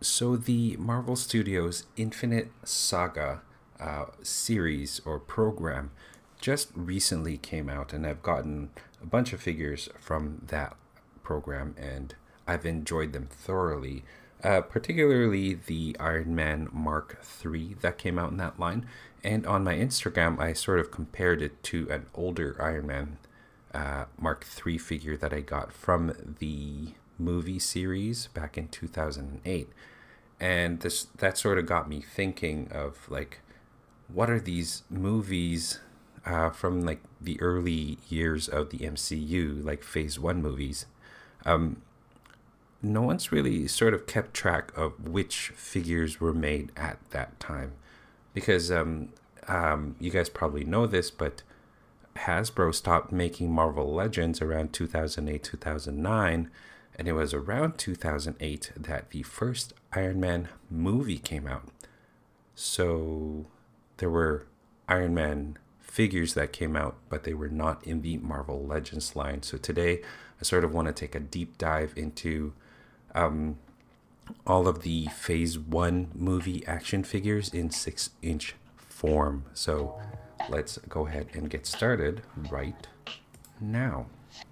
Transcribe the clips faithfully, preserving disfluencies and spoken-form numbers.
So the Marvel Studios Infinite Saga uh, series or program just recently came out, and I've gotten a bunch of figures from that program, and I've enjoyed them thoroughly. Uh, particularly the Iron Man Mark three that came out in that line. And on my Instagram, I sort of compared it to an older Iron Man uh, Mark three figure that I got from the movie series back in two thousand eight. And this that sort of got me thinking of like, what are these movies uh, from like the early years of the M C U, like Phase One movies? Um, no one's really sort of kept track of which figures were made at that time, because um, um, you guys probably know this, but Hasbro stopped making Marvel Legends around two thousand eight, two thousand nine, and it was around two thousand eight that the first Iron Man movie came out. So there were Iron Man figures that came out, but they were not in the Marvel Legends line. So today, I sort of want to take a deep dive into um, all of the Phase One movie action figures in six-inch form. So let's go ahead and get started right now.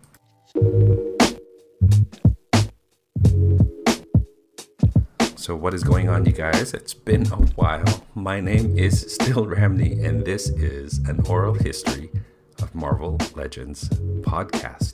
So what is going on, you guys? It's been a while. My name is still Ramney, and this is an oral history of Marvel Legends podcast.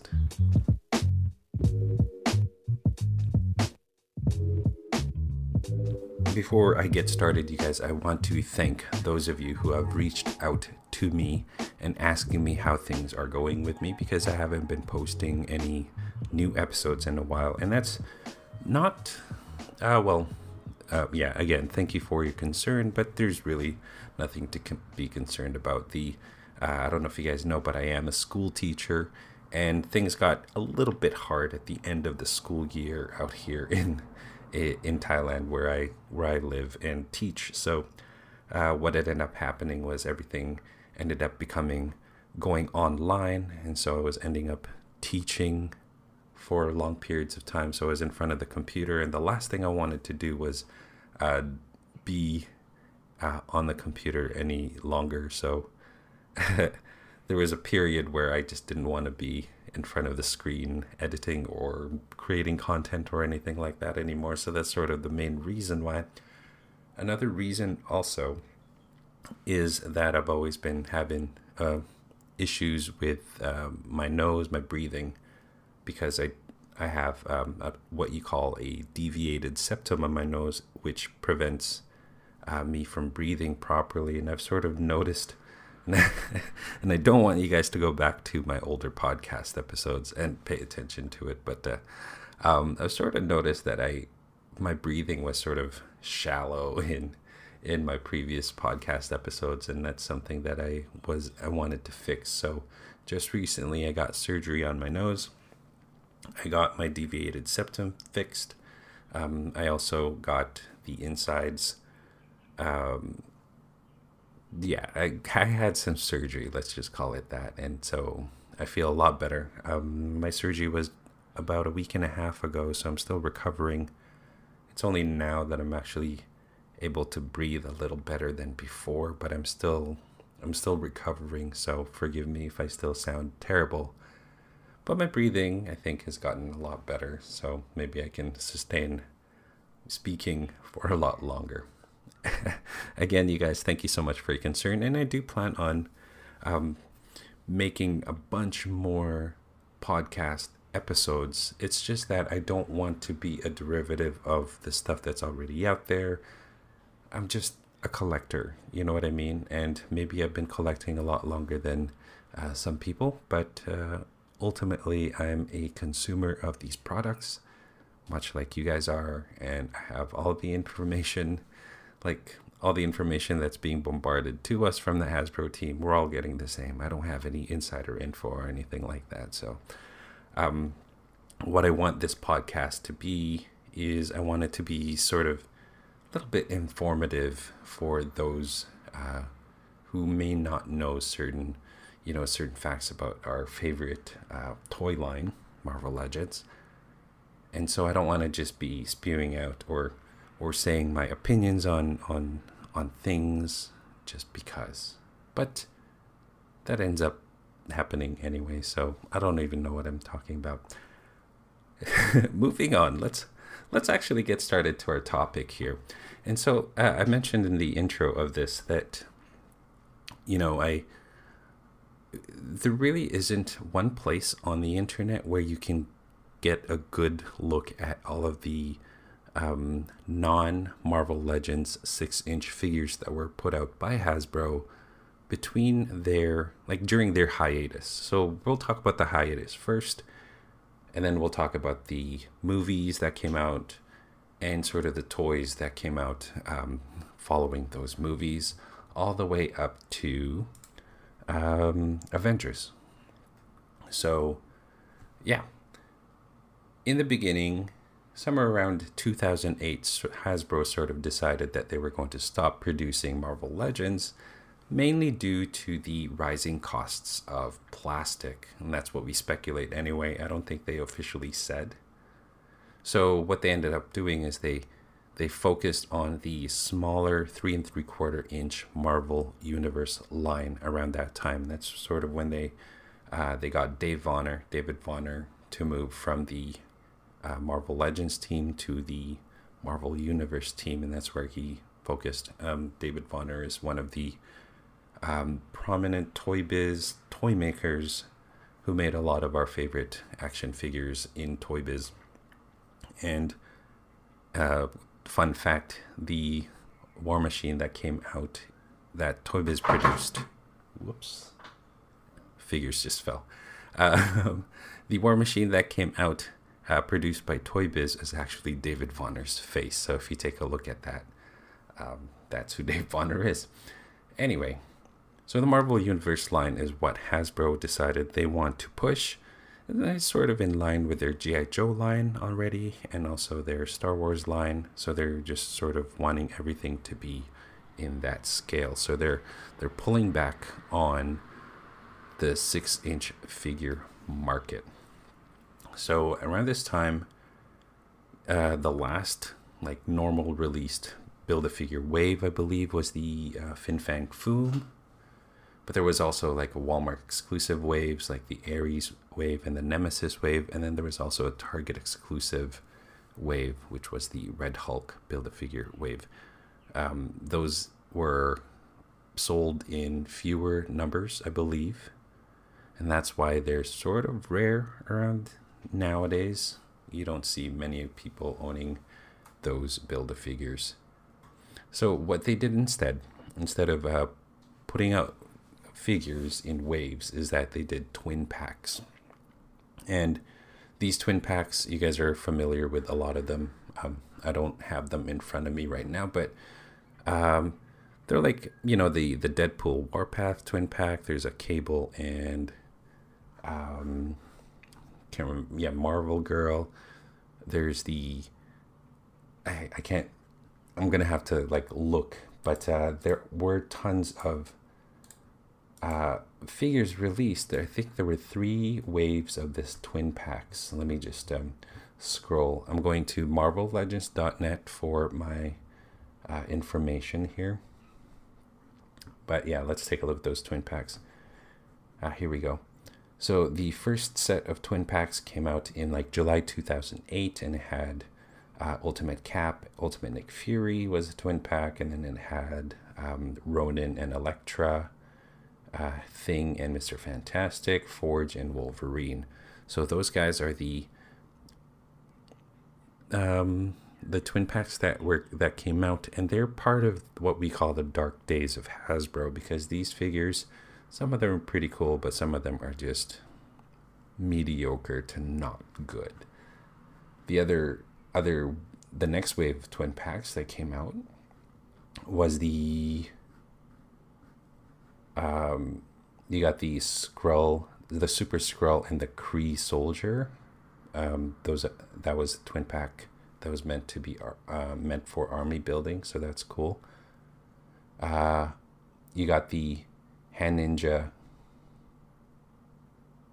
Before I get started, you guys, I want to thank those of you who have reached out to me and asking me how things are going with me, because I haven't been posting any new episodes in a while, and that's not... Uh, well, uh, yeah, again, thank you for your concern, but there's really nothing to com- be concerned about. The uh, I don't know if you guys know, but I am a school teacher, and things got a little bit hard at the end of the school year out here in in Thailand, where I where I live and teach. So uh, what ended up happening was everything ended up becoming going online, and so I was ending up teaching for long periods of time. So I was in front of the computer, and the last thing I wanted to do was uh, be uh, on the computer any longer. So there was a period where I just didn't want to be in front of the screen editing or creating content or anything like that anymore. So that's sort of the main reason why. Another reason also is that I've always been having uh, issues with uh, my nose, my breathing, because I I have um, a, what you call a deviated septum on my nose, which prevents uh, me from breathing properly. And I've sort of noticed, and I don't want you guys to go back to my older podcast episodes and pay attention to it, but uh, um, I've sort of noticed that I my breathing was sort of shallow in in my previous podcast episodes, and that's something that I was I wanted to fix. So just recently, I got surgery on my nose. I got my deviated septum fixed. Um, I also got the insides. Um, yeah, I, I had some surgery, let's just call it that. And so I feel a lot better. Um, my surgery was about a week and a half ago, so I'm still recovering. It's only now that I'm actually able to breathe a little better than before, but I'm still, I'm still recovering. So forgive me if I still sound terrible. But my breathing, I think, has gotten a lot better, so maybe I can sustain speaking for a lot longer. Again, you guys, thank you so much for your concern, and I do plan on um, making a bunch more podcast episodes. It's just that I don't want to be a derivative of the stuff that's already out there. I'm just a collector, you know what I mean? And maybe I've been collecting a lot longer than uh, some people, but... Uh, Ultimately, I'm a consumer of these products, much like you guys are, and I have all the information, like all the information that's being bombarded to us from the Hasbro team. We're all getting the same. I don't have any insider info or anything like that. So um, what I want this podcast to be is I want it to be sort of a little bit informative for those uh, who may not know certain you know, certain facts about our favorite uh, toy line, Marvel Legends. And so I don't want to just be spewing out or or saying my opinions on on on things just because. But that ends up happening anyway, so I don't even know what I'm talking about. Moving on, let's let's actually get started to our topic here. And so uh, I mentioned in the intro of this that, you know, I there really isn't one place on the internet where you can get a good look at all of the um, non-Marvel Legends six-inch figures that were put out by Hasbro between their, like during their hiatus. So we'll talk about the hiatus first, and then we'll talk about the movies that came out and sort of the toys that came out um, following those movies, all the way up to um, Avengers. So, yeah. In the beginning, somewhere around two thousand eight, Hasbro sort of decided that they were going to stop producing Marvel Legends, mainly due to the rising costs of plastic. And that's what we speculate anyway. I don't think they officially said. So what they ended up doing is they they focused on the smaller three and three quarter inch Marvel Universe line around that time. That's sort of when they uh, they got Dave Vonner, David Vonner, to move from the uh, Marvel Legends team to the Marvel Universe team, and that's where he focused. Um, David Vonner is one of the um, prominent Toy Biz toy makers who made a lot of our favorite action figures in Toy Biz. And uh, fun fact, the War Machine that came out that Toy Biz produced, whoops, figures just fell. Uh, the War Machine that came out uh, produced by Toy Biz is actually David Vonner's face. So if you take a look at that, um, that's who Dave Vonner is. Anyway, so the Marvel Universe line is what Hasbro decided they want to push. And that's sort of in line with their G I. Joe line already, and also their Star Wars line. So they're just sort of wanting everything to be in that scale. So they're they're pulling back on the six-inch figure market. So around this time, uh, the last like normal released Build-A-Figure wave, I believe, was the uh, Fin Fang Foom. But there was also like a Walmart exclusive waves, like the Ares wave and the Nemesis wave. And then there was also a Target exclusive wave, which was the Red Hulk Build-A-Figure wave. Um, those were sold in fewer numbers, I believe. And that's why they're sort of rare around nowadays. You don't see many people owning those Build-A-Figures. So what they did instead, instead of uh, putting out figures in waves, is that they did twin packs. And these twin packs, you guys are familiar with a lot of them. Um, I don't have them in front of me right now, but um, they're like, you know, the, the Deadpool Warpath twin pack. There's a Cable and um, can't remember, yeah, Marvel Girl. There's the, I, I can't, I'm going to have to like look, but uh, there were tons of uh, figures released. I think there were three waves of this twin packs. Let me just um, scroll. I'm going to marvel legends dot net for my uh, information here. But yeah, let's take a look at those twin packs. Uh, here we go. So the first set of twin packs came out in like July two thousand eight, and it had uh, Ultimate Cap, Ultimate Nick Fury was a twin pack, and then it had um, Ronin and Elektra, uh, Thing and Mister Fantastic, Forge and Wolverine. So those guys are the um, the twin packs that were that came out, and they're part of what we call the dark days of Hasbro, because these figures, some of them are pretty cool, but some of them are just mediocre to not good. The other, other, the next wave of twin packs that came out was the, um, you got the Skrull, the Super Skrull, and the Kree Soldier. Um, those that was a twin pack that was meant to be uh, meant for army building, so that's cool. Uh, you got the Hand Ninja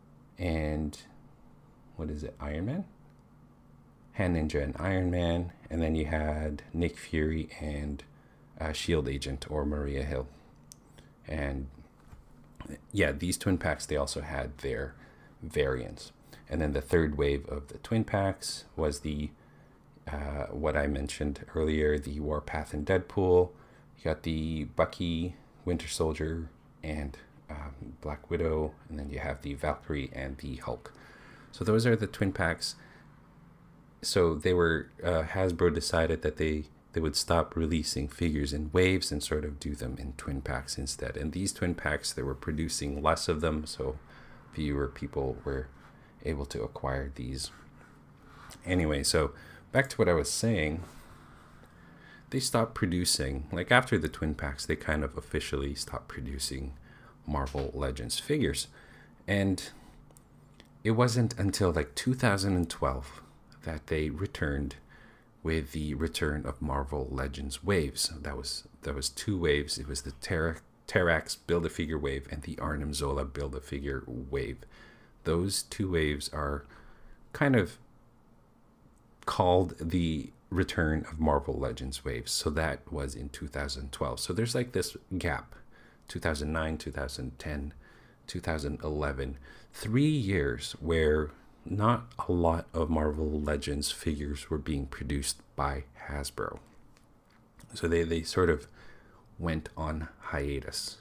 and what is it, Iron Man? Hand Ninja and Iron Man, and then you had Nick Fury and uh, Shield Agent or Maria Hill. And yeah, these twin packs, they also had their variants. And then the third wave of the twin packs was the uh, what I mentioned earlier, the Warpath and Deadpool. You got the Bucky, Winter Soldier, and um, Black Widow, and then you have the Valkyrie and the Hulk. So those are the twin packs. So they were uh, Hasbro decided that they they would stop releasing figures in waves and sort of do them in twin packs instead. And these twin packs, they were producing less of them, so fewer people were able to acquire these. Anyway, so back to what I was saying. They stopped producing, like after the twin packs, they kind of officially stopped producing Marvel Legends figures. And it wasn't until like two thousand twelve that they returned with the return of Marvel Legends waves. That was that was two waves. It was the Ter- Terrax Build-A-Figure wave and the Arnim Zola Build-A-Figure wave. Those two waves are kind of called the return of Marvel Legends waves. So that was in two thousand twelve. So there's like this gap, two thousand nine, two thousand ten, two thousand eleven, three years where not a lot of Marvel Legends figures were being produced by Hasbro. So they, they sort of went on hiatus.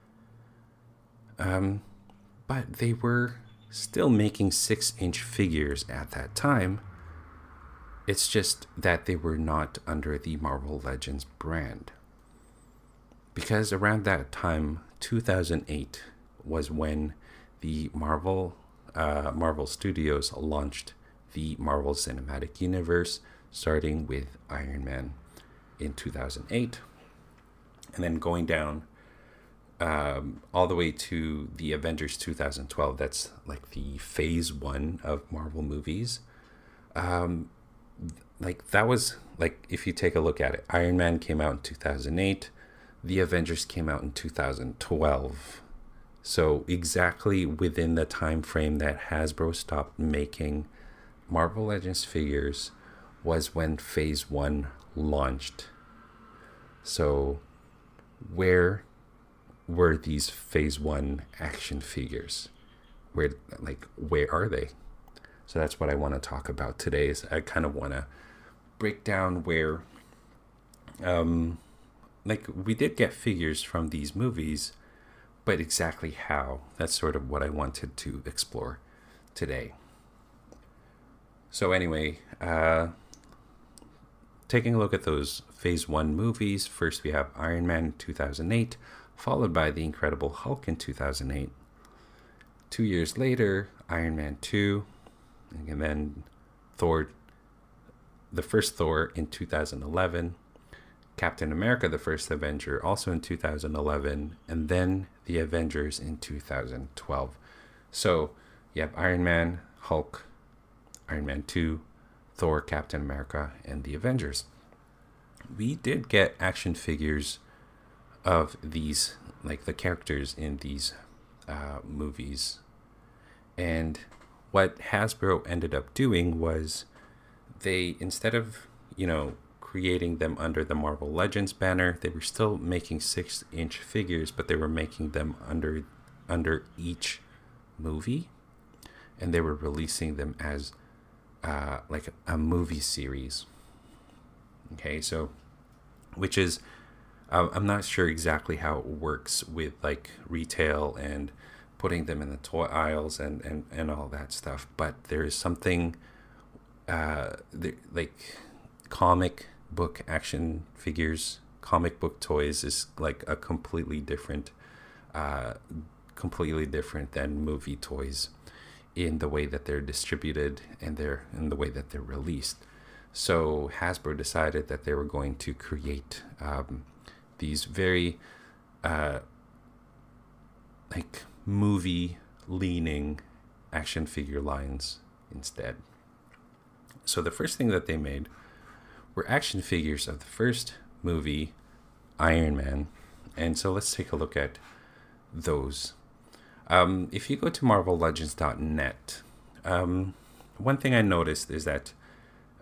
Um, but they were still making six-inch figures at that time. It's just that they were not under the Marvel Legends brand. Because around that time, two thousand eight, was when the Marvel uh, Marvel Studios launched the Marvel Cinematic Universe, starting with Iron Man in two thousand eight, and then going down um, all the way to the Avengers two thousand twelve. That's like the phase one of Marvel movies. Um, like that was like, if you take a look at it, Iron Man came out in two thousand eight. The Avengers came out in two thousand twelve. So exactly within the time frame that Hasbro stopped making Marvel Legends figures was when Phase one launched. So where were these Phase one action figures? Where, like, where are they? So that's what I want to talk about today. Is I kind of want to break down where, um, like, we did get figures from these movies, but exactly how. That's sort of what I wanted to explore today. So anyway, uh, taking a look at those Phase one movies, first we have Iron Man in two thousand eight, followed by The Incredible Hulk in two thousand eight. Two years later, Iron Man two, and then Thor, the first Thor in two thousand eleven, Captain America, the First Avenger, also in two thousand eleven, and then the Avengers in two thousand twelve. So you have Iron Man, Hulk, Iron Man two, Thor, Captain America, and the Avengers. We did get action figures of these, like the characters in these uh, movies. And what Hasbro ended up doing was they, instead of, you know, creating them under the Marvel Legends banner, they were still making six-inch figures, but they were making them under under each movie, and they were releasing them as uh, like a movie series. Okay, so which is uh, I'm not sure exactly how it works with like retail and putting them in the toy aisles and and, and all that stuff, but there is something uh, there, like comic book action figures, comic book toys is like a completely different uh completely different than movie toys in the way that they're distributed and they're in the way that they're released. So Hasbro decided that they were going to create um these very uh like movie leaning action figure lines instead. So the first thing that they made were action figures of the first movie, Iron Man. And so let's take a look at those. Um, if you go to marvel legends dot net, um, one thing I noticed is that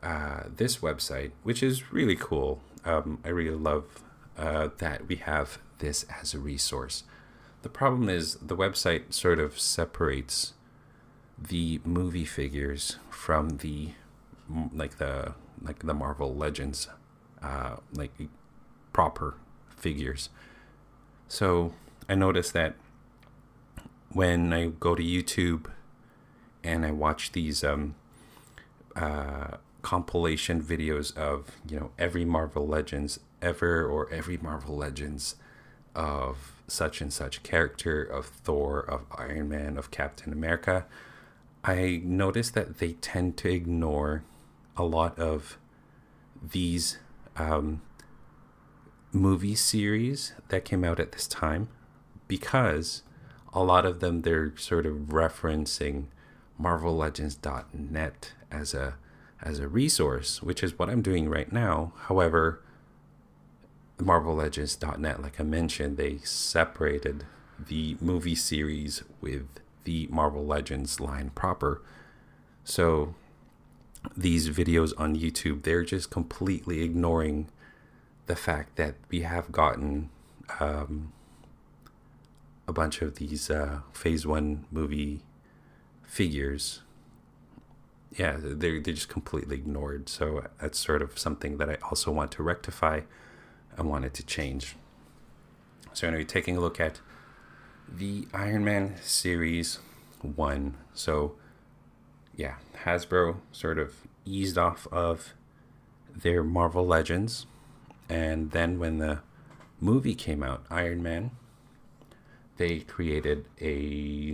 uh, this website, which is really cool. Um, I really love uh, that we have this as a resource. The problem is the website sort of separates the movie figures from the like the like the Marvel Legends, uh, like proper figures. So I noticed that when I go to YouTube and I watch these um, uh, compilation videos of, you know, every Marvel Legends ever, or every Marvel Legends of such and such character, of Thor, of Iron Man, of Captain America, I noticed that they tend to ignore a lot of these um, movie series that came out at this time, because a lot of them, they're sort of referencing marvel legends dot net as a as a resource, which is what I'm doing right now. However, marvel legends dot net, like I mentioned, they separated the movie series with the Marvel Legends line proper. So these videos on YouTube, they're just completely ignoring the fact that we have gotten um, a bunch of these uh, Phase One movie figures. Yeah, they're they're just completely ignored. So that's sort of something that I also want to rectify. I wanted to change. So anyway, taking a look at the Iron Man Series one. So yeah, Hasbro sort of eased off of their Marvel Legends, and then when the movie came out, Iron Man, they created a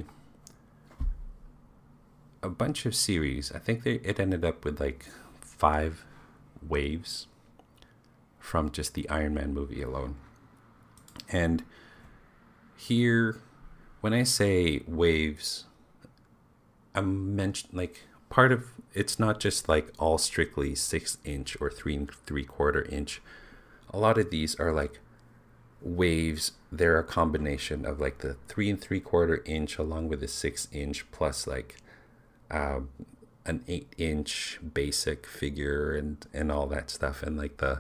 a bunch of series. I think they it ended up with like five waves from just the Iron Man movie alone. And here, when I say waves, I'm mentioned like part of it's not just like all strictly six inch or three and three quarter inch. A lot of these are like waves. They're a combination of like the three and three quarter inch along with the six inch plus like uh, an eight inch basic figure and and all that stuff, and like the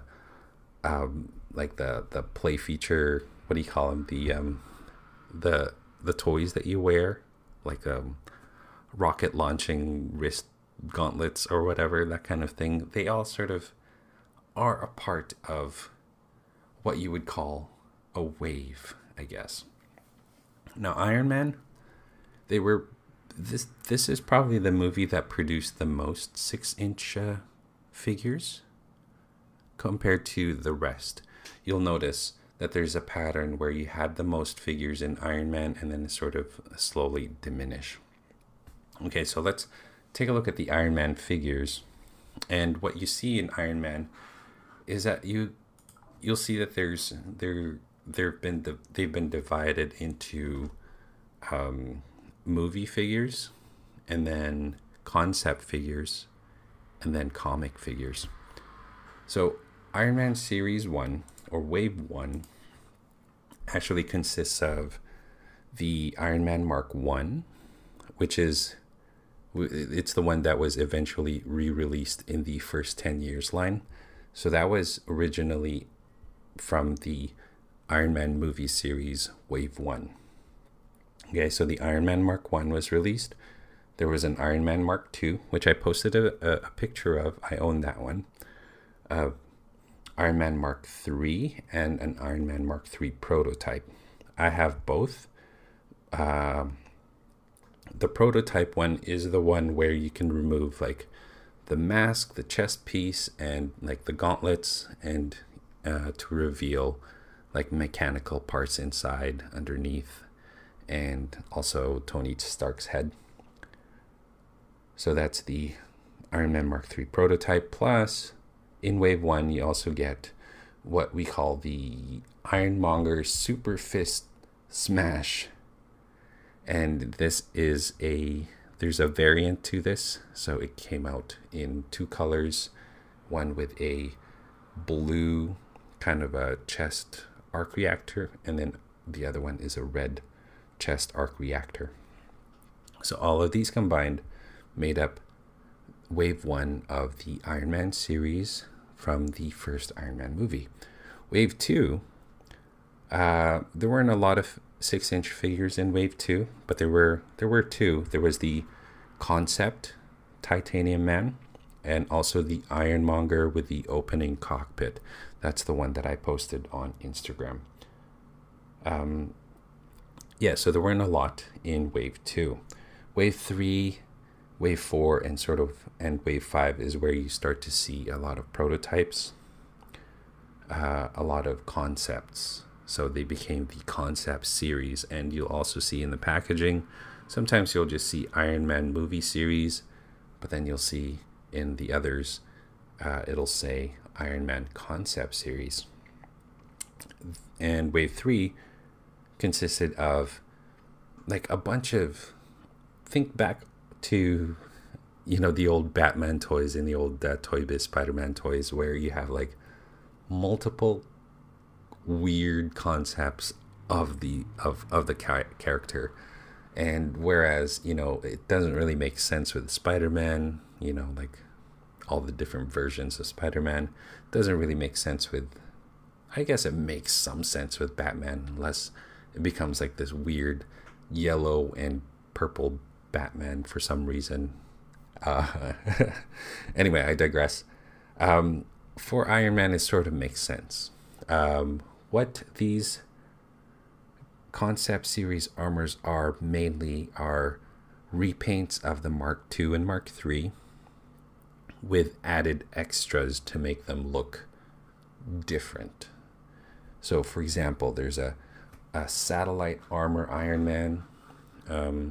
um like the the play feature. What do you call them? The um the the toys that you wear, like um rocket launching wrist gauntlets or whatever, that kind of thing. They all sort of are a part of what you would call a wave, I guess. Now, Iron Man, they were this this is probably the movie that produced the most six inch uh, figures compared to the rest. You'll notice that there's a pattern where you had the most figures in Iron Man and then sort of slowly diminish. Okay, so let's take a look at the Iron Man figures. And what you see in Iron Man is that you you'll see that there's there there've been they've been divided into um, movie figures, and then concept figures, and then comic figures. So Iron Man Series one, or Wave one, actually consists of the Iron Man Mark one, which is it's the one that was eventually re-released in the first ten years line. So that was originally from the Iron Man movie series Wave one. Okay, so the Iron Man Mark one was released. There was an Iron Man Mark two, which I posted a, a, a picture of. I own that one. Uh, Iron Man Mark three and an Iron Man Mark three prototype. I have both. Uh, the prototype one is the one where you can remove like the mask, the chest piece, and like the gauntlets, and uh, to reveal like mechanical parts inside, underneath, and also Tony Stark's head. So that's the Iron Man Mark three prototype. Plus, in Wave one, you also get what we call the Ironmonger Super Fist Smash. And this is a, there's a variant to this. So it came out in two colors. One with a blue kind of a chest arc reactor, and then the other one is a red chest arc reactor. So all of these combined made up wave one of the Iron Man series from the first Iron Man movie. Wave two, uh, there weren't a lot of six-inch figures in Wave two, but there were there were two. There was the concept Titanium Man, and also the Ironmonger with the opening cockpit. That's the one that I posted on Instagram. Um, yeah, so there weren't a lot in Wave two. Wave three, Wave four, and sort of and Wave five is where you start to see a lot of prototypes, uh, a lot of concepts. So they became the concept series, and you'll also see in the packaging, sometimes you'll just see Iron Man movie series, but then you'll see in the others, uh, it'll say Iron Man concept series. And Wave three consisted of like a bunch of, think back to, you know, the old Batman toys and the old uh, Toy Biz Spider-Man toys, where you have like multiple weird concepts of the of of the ca- character. And whereas, you know, it doesn't really make sense with Spider-Man, you know, like all the different versions of Spider-Man, doesn't really make sense with, I guess it makes some sense with Batman, unless it becomes like this weird yellow and purple Batman for some reason. Uh, anyway, I digress. Um, for Iron Man, it sort of makes sense. Um, what these concept series armors are mainly are repaints of the Mark two and Mark three with added extras to make them look different. So, for example, there's a, a satellite armor Iron Man. Um,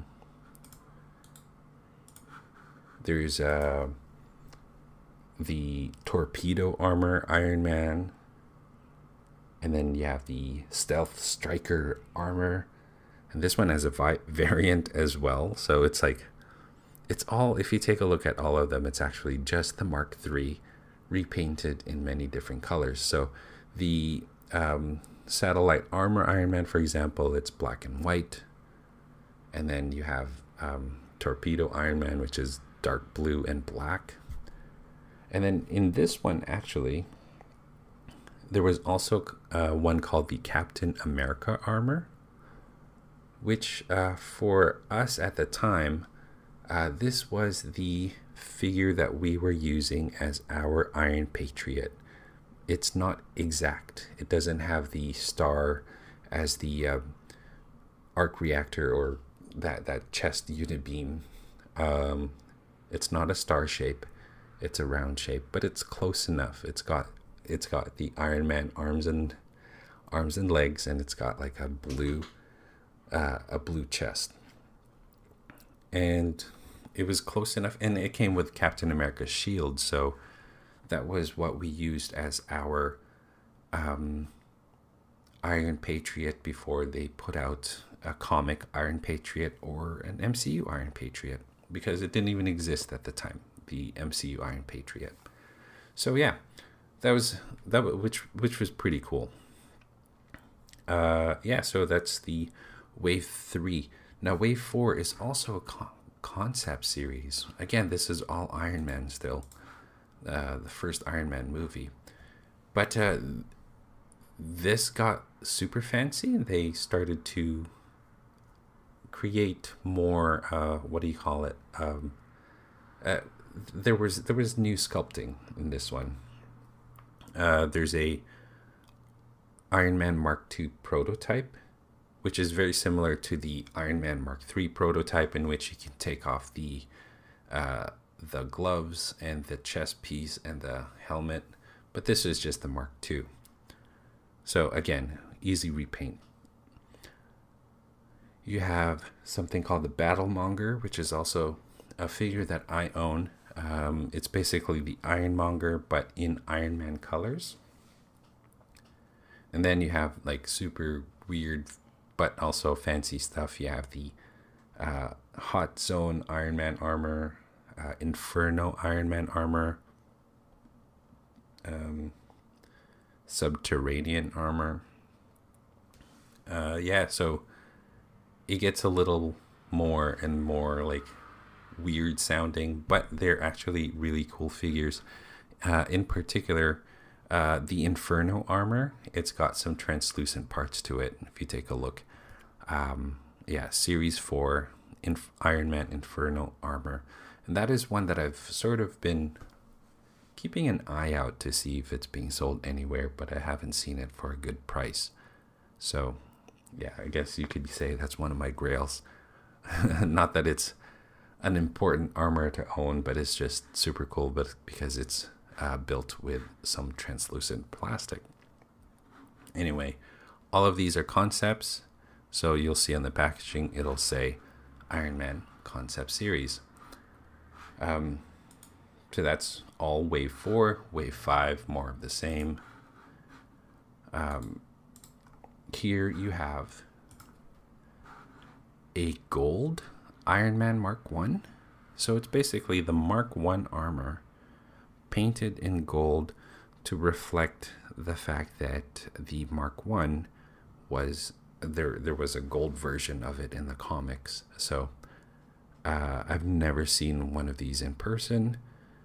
there's uh, the torpedo armor Iron Man. And then you have the stealth striker armor. And this one has a vi- variant as well. So it's like, it's all, if you take a look at all of them, it's actually just the Mark three repainted in many different colors. So the um, satellite armor Iron Man, for example, it's black and white. And then you have um, torpedo Iron Man, which is dark blue and black. And then in this one, actually, there was also uh, one called the Captain America armor, which uh, for us at the time, uh, this was the figure that we were using as our Iron Patriot. It's not exact. It doesn't have the star as the uh, arc reactor or that, that chest unit beam. Um, it's not a star shape. It's a round shape, but it's close enough. It's got It's got the Iron Man arms and arms and legs, and it's got like a blue, uh, a blue chest. And it was close enough, and it came with Captain America's shield, so that was what we used as our um, Iron Patriot before they put out a comic Iron Patriot or an M C U Iron Patriot, because it didn't even exist at the time, the M C U Iron Patriot. So yeah. That was that which which was pretty cool. Uh, yeah, so that's the Wave three. Now Wave four is also a co- concept series. Again, this is all Iron Man still, uh, the first Iron Man movie. But uh, this got super fancy, and they started to create more. Uh, what do you call it? Um, uh, there was there was new sculpting in this one. Uh, there's a Iron Man Mark two prototype, which is very similar to the Iron Man Mark three prototype, in which you can take off the uh, the gloves and the chest piece and the helmet. But this is just the Mark two. So again, easy repaint. You have something called the Battlemonger, which is also a figure that I own. Um, it's basically the Ironmonger, but in Iron Man colors. And then you have like super weird, but also fancy stuff. You have the uh, Hot Zone Iron Man armor, uh, Inferno Iron Man armor, um, Subterranean armor. Uh, yeah, so it gets a little more and more like weird sounding, but they're actually really cool figures. Uh, in particular, uh, the Inferno armor, it's got some translucent parts to it. If you take a look, um, yeah, Series four Inf- Iron Man Inferno armor. And that is one that I've sort of been keeping an eye out to see if it's being sold anywhere, but I haven't seen it for a good price. So, yeah, I guess you could say that's one of my grails. Not that it's an important armor to own, but it's just super cool, but because it's uh, built with some translucent plastic. Anyway, all of these are concepts, so you'll see on the packaging it'll say Iron Man Concept Series. Um, so that's all wave four. Wave five, more of the same. Um, here you have a gold Iron Man Mark one. So it's basically the Mark one armor painted in gold to reflect the fact that the Mark one was there there was a gold version of it in the comics. So uh, I've never seen one of these in person.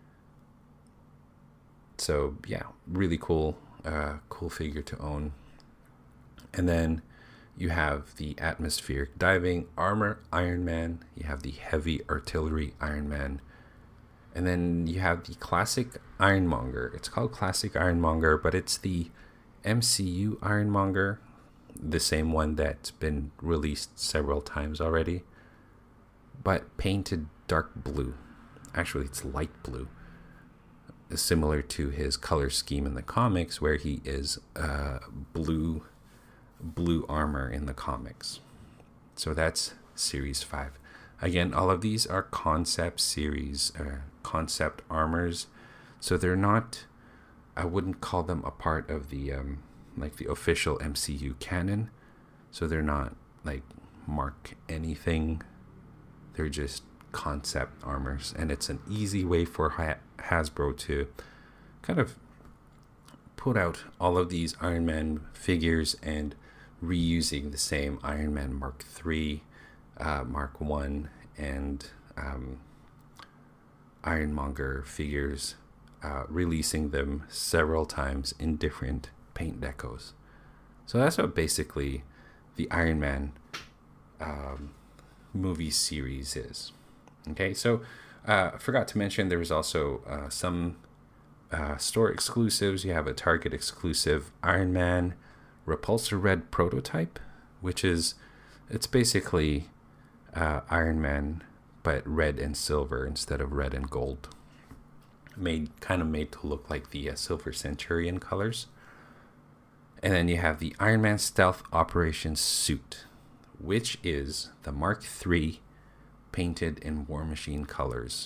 So yeah, really cool, uh, cool figure to own. And then you have the atmospheric diving armor Iron Man. You have the heavy artillery Iron Man. And then you have the classic Ironmonger. It's called Classic Ironmonger, but it's the M C U Ironmonger, the same one that's been released several times already, but painted dark blue. Actually, it's light blue, similar to his color scheme in the comics, where he is uh, blue blue armor in the comics. So that's Series five. Again, all of these are concept series, uh, concept armors. So they're not, I wouldn't call them a part of the, um, like the official M C U canon. So they're not like Mark anything. They're just concept armors. And it's an easy way for Hasbro to kind of put out all of these Iron Man figures and reusing the same Iron Man Mark three, uh, Mark one, and um, Ironmonger figures, uh, releasing them several times in different paint decos. So that's what basically the Iron Man um, movie series is. Okay, so uh, I forgot to mention there was also uh, some uh, store exclusives. You have a Target exclusive Iron Man Repulsor Red prototype, which is, it's basically uh, Iron Man, but red and silver instead of red and gold. Made kind of made to look like the uh, Silver Centurion colors. And then you have the Iron Man Stealth Operations suit, which is the Mark three painted in War Machine colors.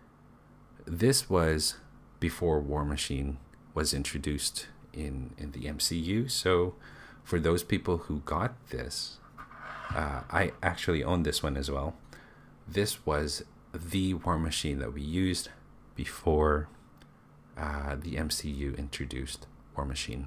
This was before War Machine was introduced in, in the M C U. So for those people who got this, uh, I actually own this one as well. This was the War Machine that we used before uh, the M C U introduced War Machine.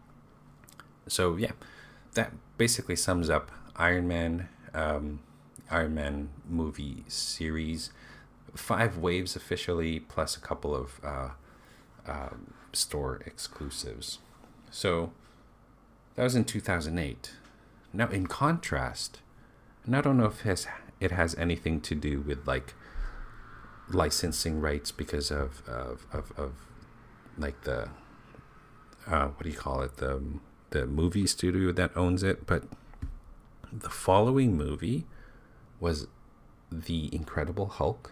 So yeah, that basically sums up Iron Man, um, Iron Man movie series. Five waves officially, plus a couple of uh, uh, store exclusives. So that was in two thousand eight. Now, in contrast, and I don't know if it has, it has anything to do with like licensing rights because of of of, of like the uh, what do you call it, the the movie studio that owns it, but the following movie was The Incredible Hulk.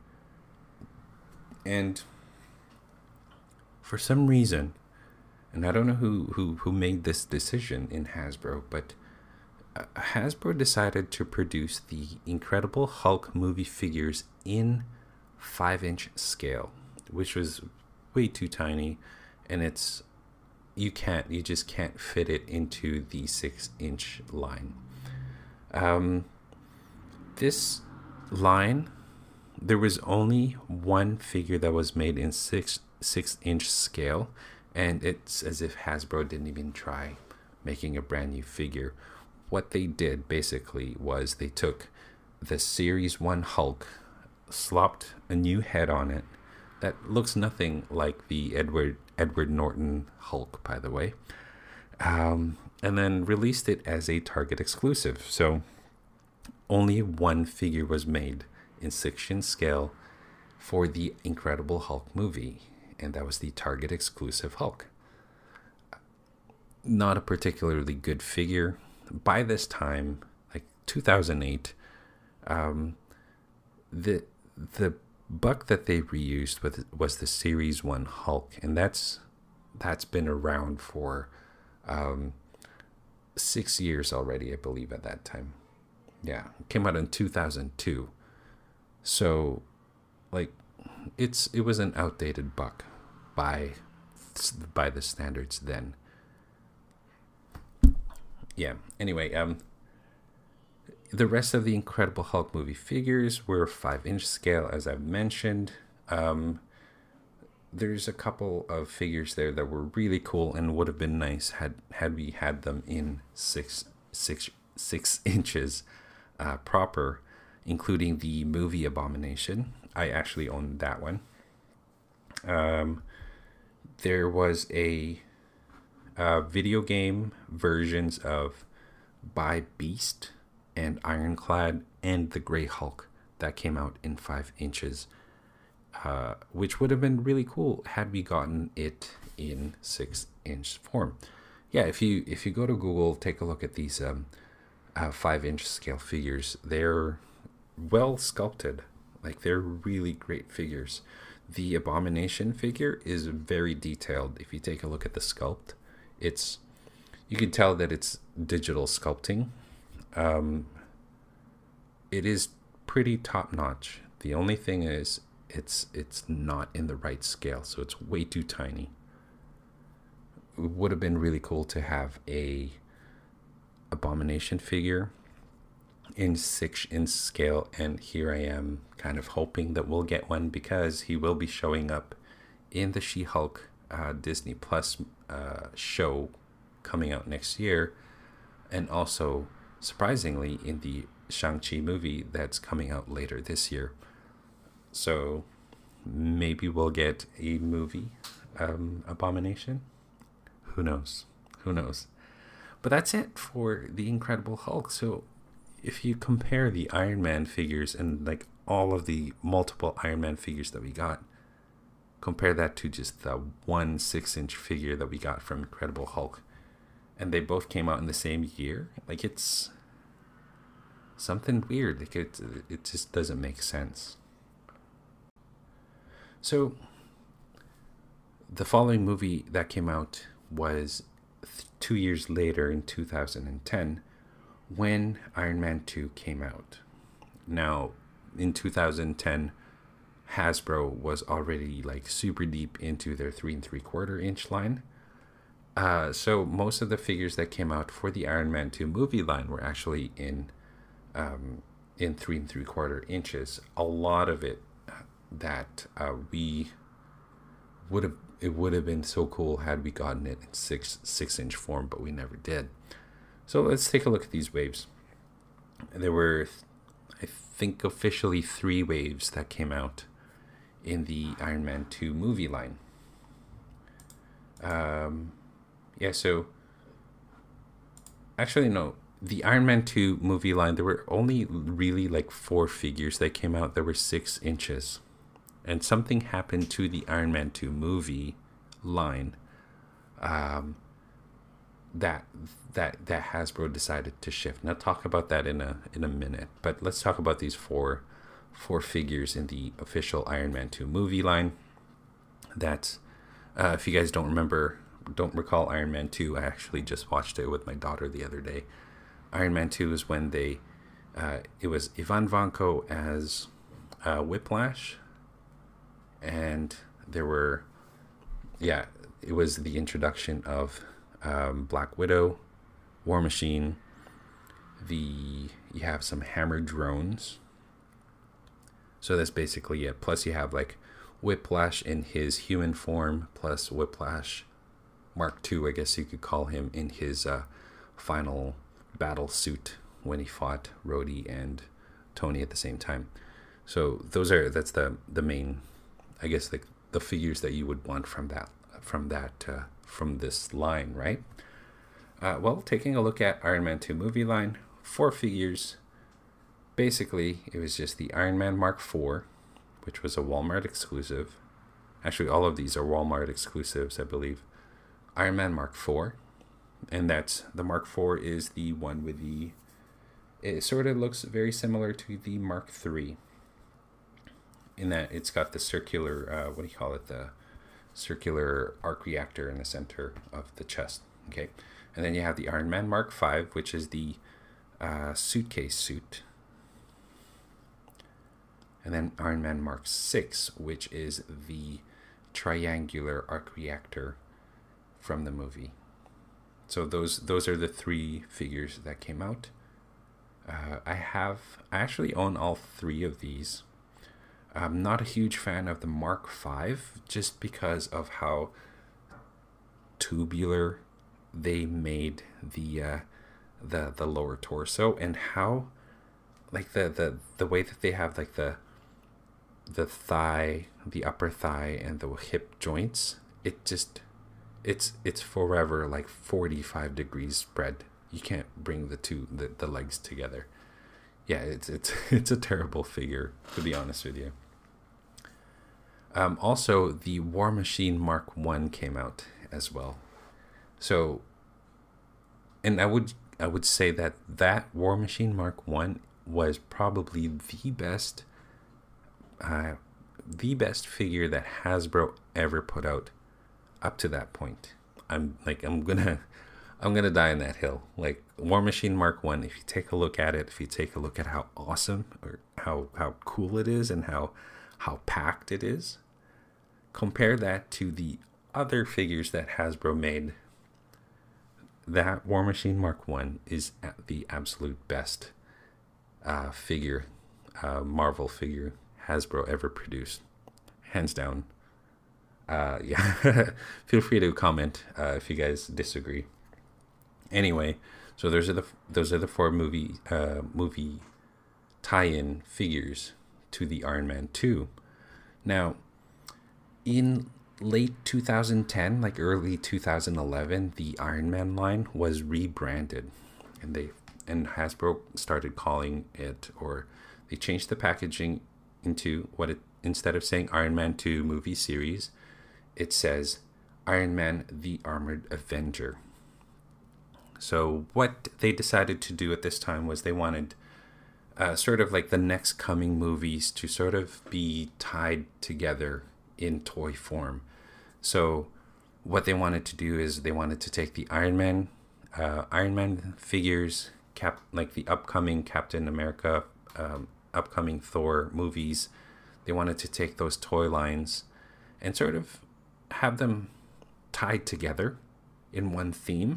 And for some reason, and I don't know who, who, who made this decision in Hasbro, but uh, Hasbro decided to produce the Incredible Hulk movie figures in five inch scale, which was way too tiny, and it's you can't you just can't fit it into the six inch line. Um, this line, there was only one figure that was made in six six inch scale, and it's as if Hasbro didn't even try making a brand new figure. What they did basically was they took the Series one Hulk slopped a new head on it that looks nothing like the Edward Edward Norton Hulk, by the way, um, and then released it as a Target exclusive. So only one figure was made in six-inch scale for the Incredible Hulk movie, and that was the Target exclusive Hulk. Not a particularly good figure. By this time, like two thousand eight, um, the the buck that they reused was was the Series One Hulk, and that's that's been around for um, six years already, I believe, at that time. Yeah, it came out in two thousand two. So, like, it's it was an outdated buck by by the standards then. Yeah. Anyway, um, the rest of the Incredible Hulk movie figures were five-inch scale, as I've mentioned. Um, there's a couple of figures there that were really cool and would have been nice had had we had them in six six six inches uh, proper, including the movie Abomination. I actually own that one. Um, there was a Uh, video game versions of By Beast and Ironclad and the Grey Hulk that came out in five inches, uh, which would have been really cool had we gotten it in six inch form. Yeah, if you if you go to Google, take a look at these um, uh, five inch scale figures. They're well sculpted, like they're really great figures. The Abomination figure is very detailed. If you take a look at the sculpt, it's you can tell that it's digital sculpting. Um, it is pretty top notch. The only thing is it's it's not in the right scale, so it's way too tiny. It would have been really cool to have a Abomination figure in six inch scale, and here I am kind of hoping that we'll get one because he will be showing up in the She-Hulk uh, Disney Plus uh, show coming out next year, and also surprisingly in the Shang-Chi movie that's coming out later this year. So maybe we'll get a movie um, Abomination. Who knows? Who knows? But that's it for the Incredible Hulk. So if you compare the Iron Man figures and like all of the multiple Iron Man figures that we got, compare that to just the one six-inch figure that we got from Incredible Hulk, and they both came out in the same year. Like, it's something weird. Like, it it just doesn't make sense. So the following movie that came out was th- two years later in two thousand ten, when Iron Man two came out. Now, in two thousand ten, Hasbro was already like super deep into their three and three quarter inch line. Uh, so most of the figures that came out for the Iron Man two movie line were actually in um, in three and three quarter inches. A lot of it that uh, we would have it would have been so cool had we gotten it in six six inch form, but we never did. So let's take a look at these waves. There were, I think, officially three waves that came out in the Iron Man two movie line. Um, yeah, so actually no, the Iron Man two movie line, there were only really like four figures that came out that were six inches. And something happened to the Iron Man two movie line um, that that that Hasbro decided to shift. And I'll talk about that in a in a minute. But let's talk about these four four figures in the official Iron Man two movie line. That, uh, if you guys don't remember, don't recall Iron Man two, I actually just watched it with my daughter the other day. Iron Man two is when they, uh, it was Ivan Vanko as uh, Whiplash. And there were, yeah, it was the introduction of um, Black Widow, War Machine. The you have some Hammer drones. So that's basically it. Plus you have like Whiplash in his human form, plus Whiplash Mark two, I guess you could call him, in his uh, final battle suit when he fought Rhodey and Tony at the same time. So those are that's the the main, I guess, like the figures that you would want from that from that uh, from this line, right? Uh, well, taking a look at Iron Man two movie line, four figures. Basically, it was just the Iron Man Mark four, which was a Walmart exclusive. Actually, all of these are Walmart exclusives, I believe. Iron Man Mark four, and that's the Mark four is the one with the. It sort of looks very similar to the Mark three. In that it's got the circular, uh, what do you call it, the circular arc reactor in the center of the chest. Okay, and then you have the Iron Man Mark five, which is the uh, suitcase suit. And then Iron Man Mark six, which is the triangular arc reactor from the movie. So those those are the three figures that came out. Uh, I have I actually own all three of these. I'm not a huge fan of the Mark five just because of how tubular they made the uh, the the lower torso, and how like the, the the way that they have like the the thigh, the upper thigh, and the hip joints. It just it's it's forever like forty-five degrees spread. You can't bring the two the, the legs together. Yeah, it's it's it's a terrible figure, to be honest with you. Um, also, the War Machine Mark one came out as well. So, and I would I would say that that War Machine Mark one was probably the best, uh, the best figure that Hasbro ever put out up to that point. I'm like I'm gonna I'm gonna die on that hill. Like War Machine Mark one. If you take a look at it, if you take a look at how awesome or how how cool it is and how how packed it is, compare that to the other figures that Hasbro made. That War Machine Mark one is at the absolute best uh, figure, uh, Marvel figure Hasbro ever produced, hands down. Uh, yeah, feel free to comment uh, if you guys disagree. Anyway, so those are the those are the four movie uh, movie tie-in figures to the Iron Man two. Now, in late two thousand ten, like early two thousand eleven, the Iron Man line was rebranded, and they and Hasbro started calling it, or they changed the packaging into what it, instead of saying Iron Man two movie series, it says Iron Man the Armored Avenger. So what they decided to do at this time was they wanted uh, sort of like the next coming movies to sort of be tied together in toy form. So what they wanted to do is they wanted to take the Iron Man, uh, Iron Man figures, cap like the upcoming Captain America, um, upcoming Thor movies. They wanted to take those toy lines and sort of have them tied together in one theme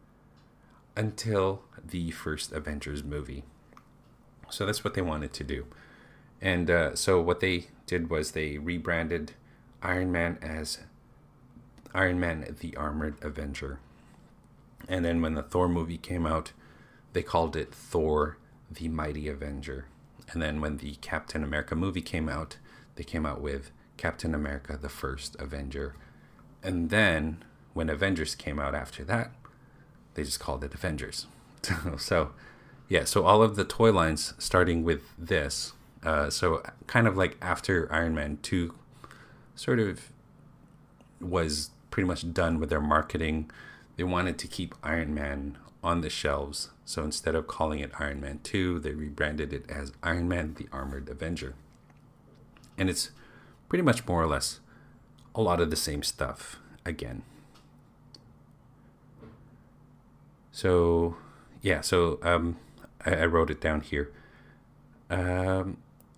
until the first Avengers movie. So that's what they wanted to do. And uh, so what they did was they rebranded Iron Man as Iron Man the Armored Avenger. And then when the Thor movie came out, they called it Thor the Mighty Avenger. And then when the Captain America movie came out, they came out with Captain America the First Avenger. And then when Avengers came out after that, they just called it Avengers. So, yeah, so all of the toy lines starting with this, uh, so kind of like after Iron Man two sort of was pretty much done with their marketing, they wanted to keep Iron Man on the shelves. So instead of calling it Iron Man two, they rebranded it as Iron Man the Armored Avenger. And it's pretty much more or less a lot of the same stuff again. So, yeah, so um, I, I wrote it down here. Um,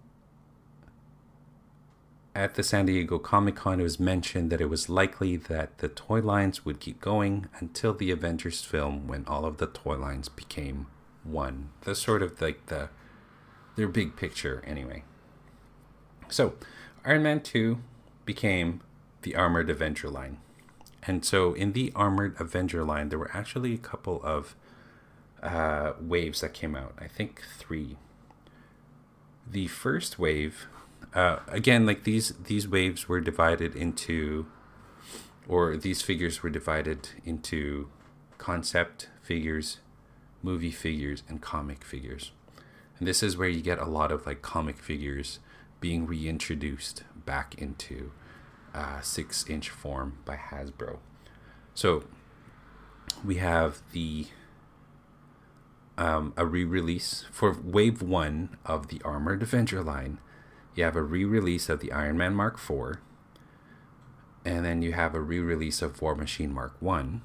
at the San Diego Comic-Con, it was mentioned that it was likely that the toy lines would keep going until the Avengers film, when all of the toy lines became one. That's sort of like the their big picture anyway. So, Iron Man two became the Armored Avenger line. And so in the Armored Avenger line, there were actually a couple of uh, waves that came out. I think three. the first wave, uh, again, like these these waves were divided into, or these figures were divided into concept figures, movie figures, and comic figures. And this is where you get a lot of like comic figures being reintroduced back into uh, six inch form by Hasbro. So we have the um, a re-release for wave one of the Armored Avenger line. You have a re-release of the Iron Man Mark four, and then you have a re-release of War Machine Mark one.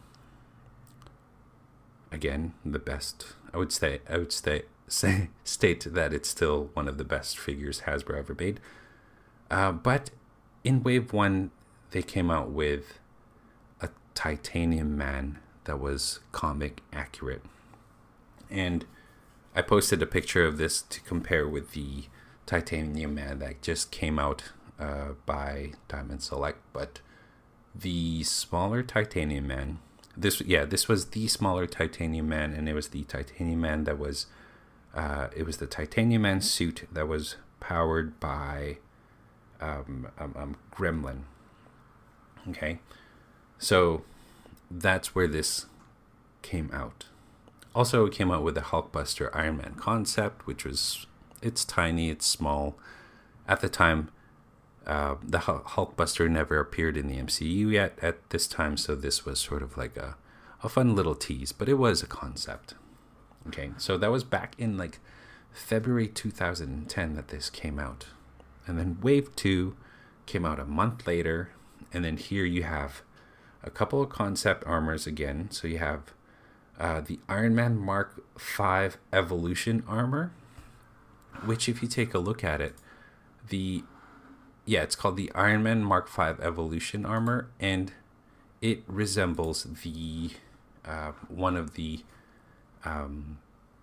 Again, the best. I would say I would say, say state that it's still one of the best figures Hasbro ever made. Uh, but in wave one, they came out with a Titanium Man that was comic accurate. And I posted a picture of this to compare with the Titanium Man that just came out uh, by Diamond Select. But the smaller Titanium Man, this yeah, this was the smaller Titanium Man, and it was the Titanium Man that was, uh, it was the Titanium Man suit that was powered by um, um, um Gremlin. Okay, so that's where this came out. Also, it came out with the Hulkbuster Iron Man concept, which was, it's tiny, it's small. At the time, uh, the Hulkbuster never appeared in the M C U yet at this time, so this was sort of like a, a fun little tease, but it was a concept. Okay, so that was back in like February two thousand ten that this came out. And then Wave two came out a month later, and then here you have a couple of concept armors again. So you have Uh, the Iron Man Mark five Evolution armor, which if you take a look at it, the yeah, it's called the Iron Man Mark five Evolution armor, and it resembles the uh, one of the um,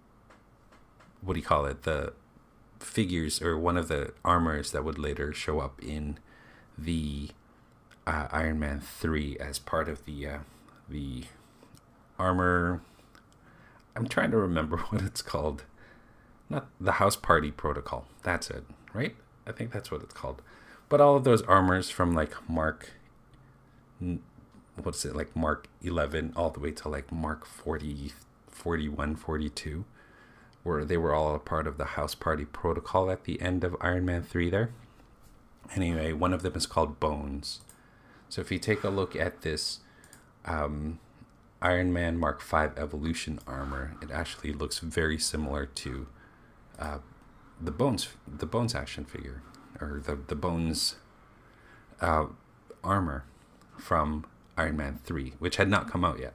what do you call it? The figures, or one of the armors that would later show up in the uh, Iron Man three as part of the uh, the armor. I'm trying to remember what it's called. Not the House Party Protocol. That's it, right? I think that's what it's called. But all of those armors from like Mark, what's it, like Mark eleven all the way to like Mark forty, forty-one, forty-two, where they were all a part of the House Party Protocol at the end of Iron Man three there. Anyway, one of them is called Bones. So if you take a look at this um, Iron Man Mark five Evolution armor, it actually looks very similar to uh, the Bones, the Bones action figure, or the the Bones uh, armor from Iron Man three, which had not come out yet.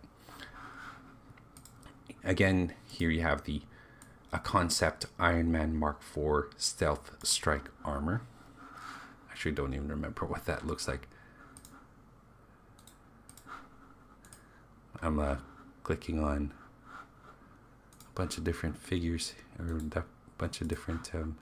Again, here you have the a concept Iron Man Mark four Stealth Strike armor. Actually, don't even remember what that looks like. I'm uh, clicking on a bunch of different figures, or a bunch of different um,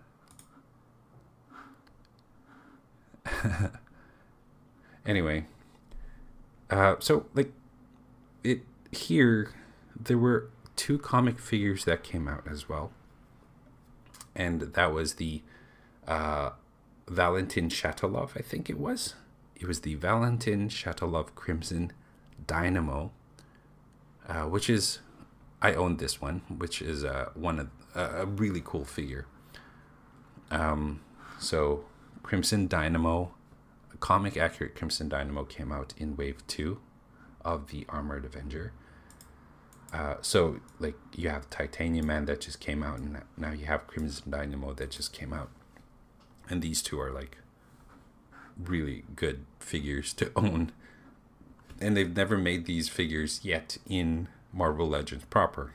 anyway, uh, so like it here, there were two comic figures that came out as well, and that was the uh, Valentin Shatilov, I think it was. It was the Valentin Shatilov Crimson Dynamo. Uh, which is, I own this one, which is uh, one of uh, a really cool figure. Um, so Crimson Dynamo, comic accurate Crimson Dynamo came out in wave two of the Armored Avenger. Uh, so like you have Titanium Man that just came out, and now you have Crimson Dynamo that just came out, and these two are like really good figures to own. And they've never made these figures yet in Marvel Legends proper.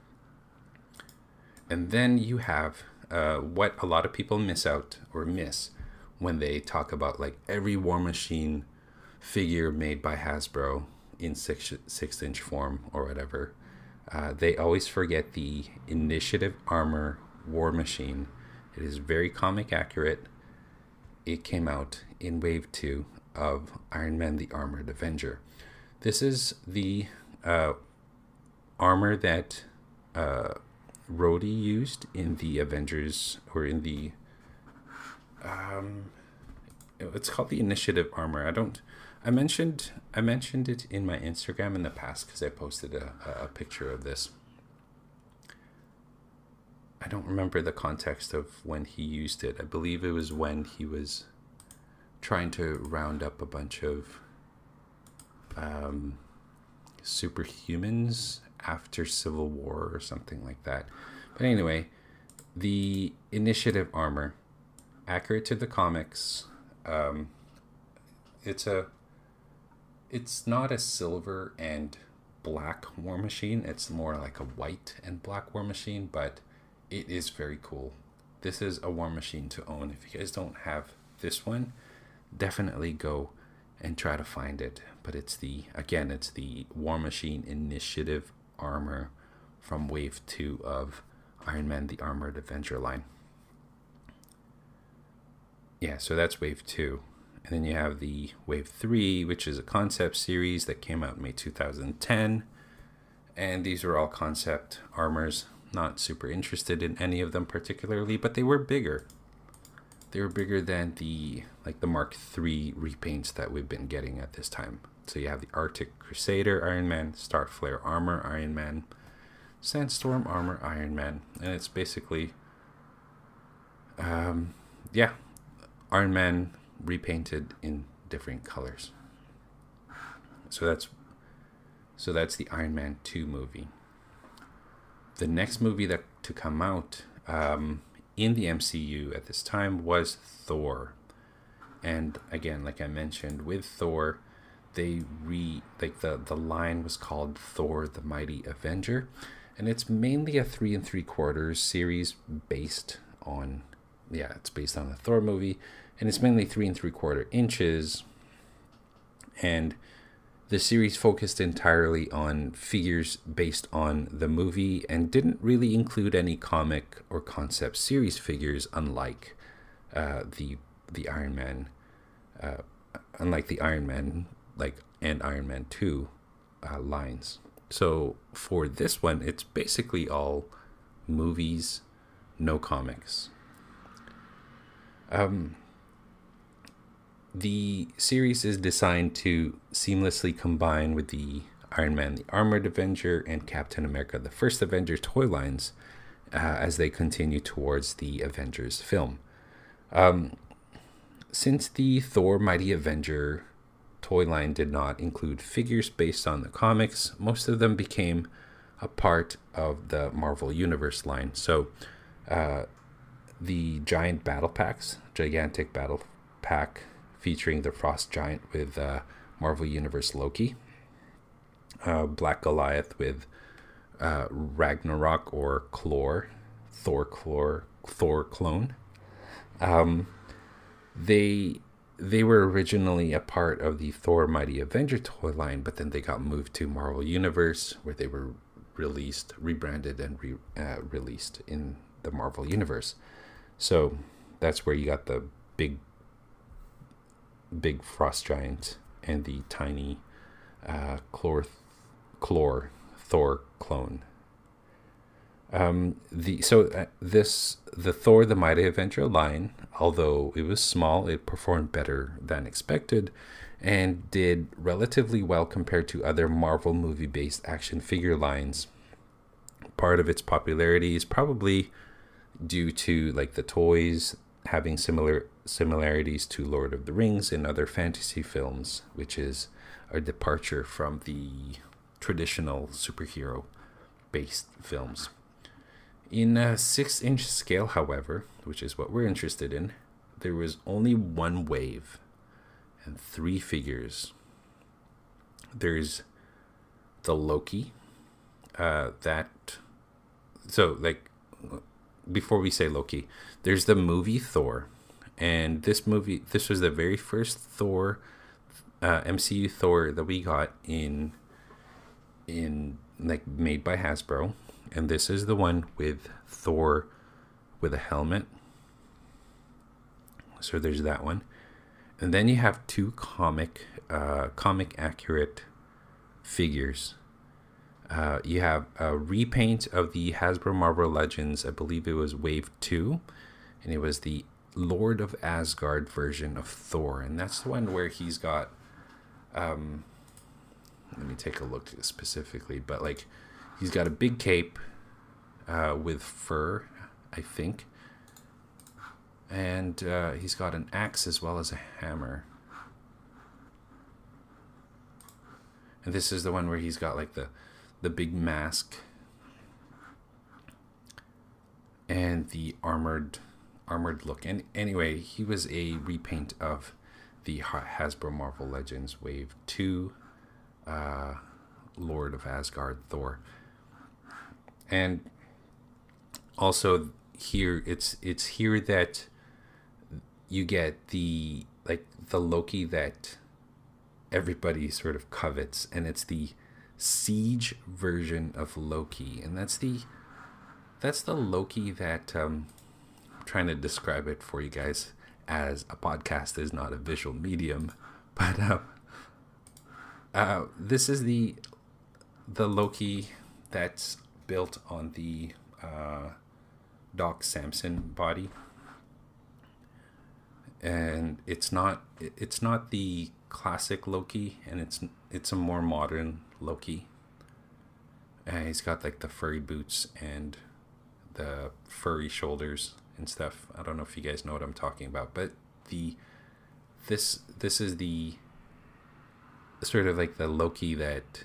And then you have uh, what a lot of people miss out or miss when they talk about like every War Machine figure made by Hasbro in six six inch form or whatever. Uh, they always forget the Initiative Armor War Machine. It is very comic accurate. It came out in wave two of Iron Man the Armored Avenger. This is the uh, armor that uh, Rhodey used in the Avengers, or in the Um, it's called the Initiative Armor. I don't. I mentioned I mentioned it in my Instagram in the past because I posted a, a picture of this. I don't remember the context of when he used it. I believe it was when he was trying to round up a bunch of um, superhumans after Civil War or something like that. But anyway, the Initiative Armor, accurate to the comics. Um, it's a, it's not a silver and black War Machine. It's more like a white and black War Machine, but it is very cool. This is a War Machine to own. If you guys don't have this one, definitely go and try to find it. But it's the, again, it's the War Machine Initiative Armor from Wave two of Iron Man the Armored Avenger line. Yeah, so that's Wave two. And then you have the Wave three, which is a concept series that came out in May two thousand ten. And these are all concept armors. Not super interested in any of them particularly, but they were bigger. They were bigger than the like the Mark three repaints that we've been getting at this time. So you have the Arctic Crusader Iron Man, Starflare Armor Iron Man, Sandstorm Armor Iron Man, and it's basically, um, yeah, Iron Man repainted in different colors. So that's so that's the Iron Man two movie. The next movie that to come out um, in the M C U at this time was Thor, and again, like I mentioned, with Thor, they re like the the line was called Thor: The Mighty Avenger, and it's mainly a three and three quarters series based on, yeah, it's based on the Thor movie, and it's mainly three and three quarter inches, and the series focused entirely on figures based on the movie and didn't really include any comic or concept series figures, unlike uh, the the Iron Man, uh, unlike the Iron Man like and Iron Man two uh, lines. So for this one, it's basically all movies, no comics. Um. The series is designed to seamlessly combine with the Iron Man the Armored Avenger and Captain America the First Avenger toy lines uh, as they continue towards the Avengers film. Um, since the Thor Mighty Avenger toy line did not include figures based on the comics, most of them became a part of the Marvel Universe line. So uh, the giant battle packs, gigantic battle pack, featuring the Frost Giant with uh, Marvel Universe Loki, uh, Black Goliath with uh, Ragnarok or Clor, Thor Clor, Thor clone. Um, they they were originally a part of the Thor Mighty Avenger toy line, but then they got moved to Marvel Universe, where they were released, rebranded, and re, uh, released in the Marvel Universe. So that's where you got the big big Frost Giant and the tiny uh, Clor, Clor Thor clone. Um, the so uh, this the Thor: The Mighty Avenger line, although it was small, it performed better than expected, and did relatively well compared to other Marvel movie-based action figure lines. Part of its popularity is probably due to like the toys having similar similarities to Lord of the Rings and other fantasy films, which is a departure from the traditional superhero based films. In a six inch scale, however, which is what we're interested in, there was only one wave and three figures. There's the Loki, uh, that, so like, before we say Loki, there's the movie Thor, and this movie, this was the very first Thor, uh, M C U Thor that we got in, in like made by Hasbro, and this is the one with Thor with a helmet. So there's that one, and then you have two comic, uh, comic accurate figures. Uh, you have a repaint of the Hasbro Marvel Legends. I believe it was Wave two, and it was the Lord of Asgard version of Thor, and that's the one where he's got. Um, let me take a look specifically, but like he's got a big cape uh, with fur, I think, and uh, he's got an axe as well as a hammer. And this is the one where he's got like the the big mask and the armored armored look. And anyway, he was a repaint of the Hasbro Marvel Legends Wave two uh, Lord of Asgard Thor. And also here it's it's here that you get the like the Loki that everybody sort of covets, and it's the Siege version of Loki, and that's the that's the Loki that um I'm trying to describe it for you guys, as a podcast is not a visual medium, but uh, uh this is the the Loki that's built on the uh Doc Samson body, and it's not it's not the classic Loki, and it's it's a more modern Loki. And he's got like the furry boots and the furry shoulders and stuff. I don't know if you guys know what I'm talking about, but the this this is the sort of like the Loki that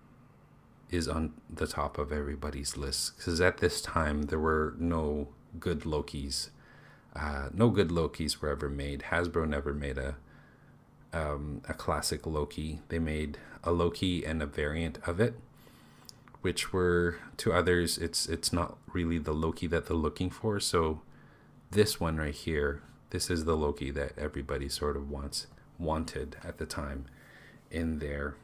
is on the top of everybody's list, because at this time there were no good Lokis. Uh, no good Lokis were ever made. Hasbro never made a Um, a classic Loki. They made a Loki and a variant of it, which were, to others, it's it's not really the Loki that they're looking for. So this one right here, this is the Loki that everybody sort of wants wanted at the time in their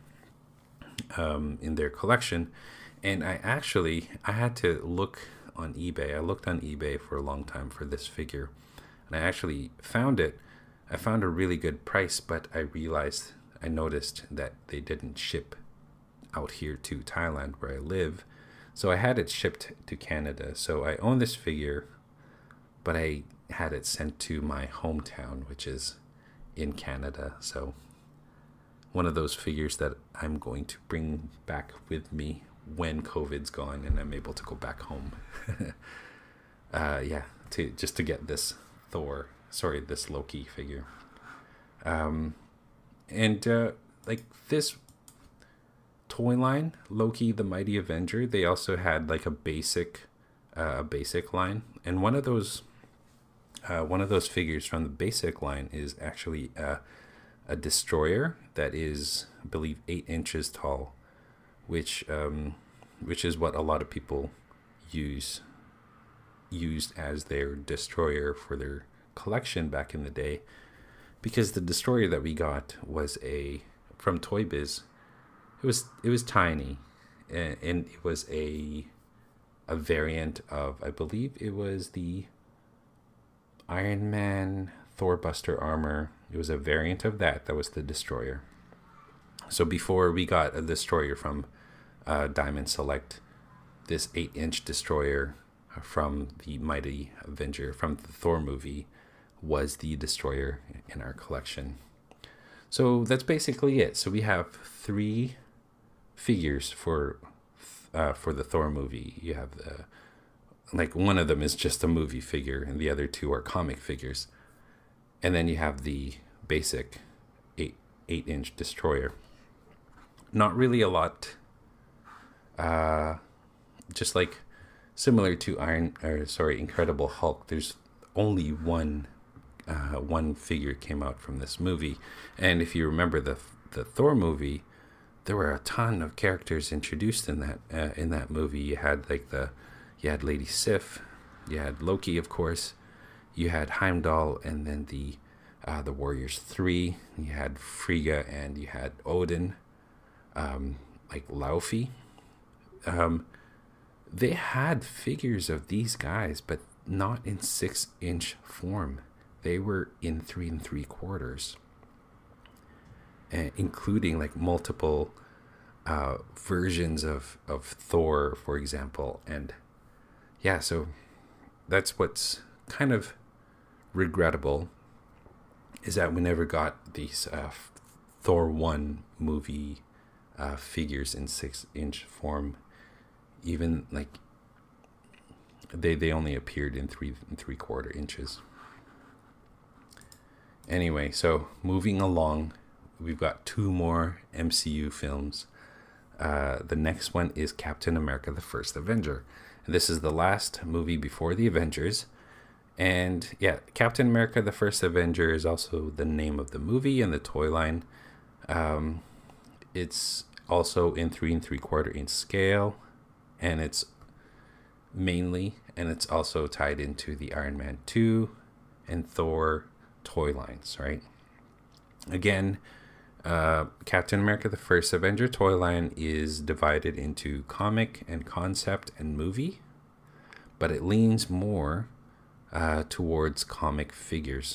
um, in their collection. And I actually I had to look on eBay. I looked on eBay for a long time for this figure, and I actually found it. I found a really good price, but I realized, I noticed that they didn't ship out here to Thailand where I live. So I had it shipped to Canada. So I own this figure, but I had it sent to my hometown, which is in Canada. So one of those figures that I'm going to bring back with me when COVID's gone and I'm able to go back home. uh, yeah, to just to get this Thor. Sorry, this Loki figure. Um, and uh, like this toy line, Loki the Mighty Avenger, they also had like a basic, uh, a basic line, and one of those, uh, one of those figures from the basic line is actually a, a destroyer that is, I believe, eight inches tall, which um, which is what a lot of people use used as their destroyer for their collection back in the day, because the destroyer that we got was a from Toy Biz. It was it was tiny, and, and it was a a variant of, I believe it was the Iron Man Thor Buster armor. It was a variant of that that was the destroyer. So before we got a destroyer from uh, Diamond Select, this eight inch destroyer from the Mighty Avenger from the Thor movie was the destroyer in our collection. So that's basically it. So we have three figures for uh, for the Thor movie. You have the, like, one of them is just a movie figure and the other two are comic figures. And then you have the basic eight eight inch destroyer. Not really a lot, uh, just like similar to Iron or sorry Incredible Hulk. There's only one uh, one figure came out from this movie, and if you remember the the Thor movie, there were a ton of characters introduced in that uh, in that movie. You had like the you had Lady Sif, you had Loki, of course, you had Heimdall, and then the uh, the Warriors Three. You had Frigga, and you had Odin, um, like Laufey. Um, they had figures of these guys, but not in six inch form. They were in three and three quarters, uh, including like multiple uh, versions of, of Thor, for example. And yeah, so that's what's kind of regrettable is that we never got these uh, Thor one movie uh, figures in six inch form. Even like they they only appeared in three and three quarter inches. Anyway, so moving along, we've got two more M C U films. Uh, the next one is Captain America: The First Avenger. And this is the last movie before the Avengers. And yeah, Captain America: The First Avenger is also the name of the movie and the toy line. Um, it's also in three and three quarter inch scale, and it's mainly, and it's also tied into the Iron Man two and Thor toy lines, right? Again, uh, Captain America: The First Avenger toy line is divided into comic and concept and movie, but it leans more uh, towards comic figures,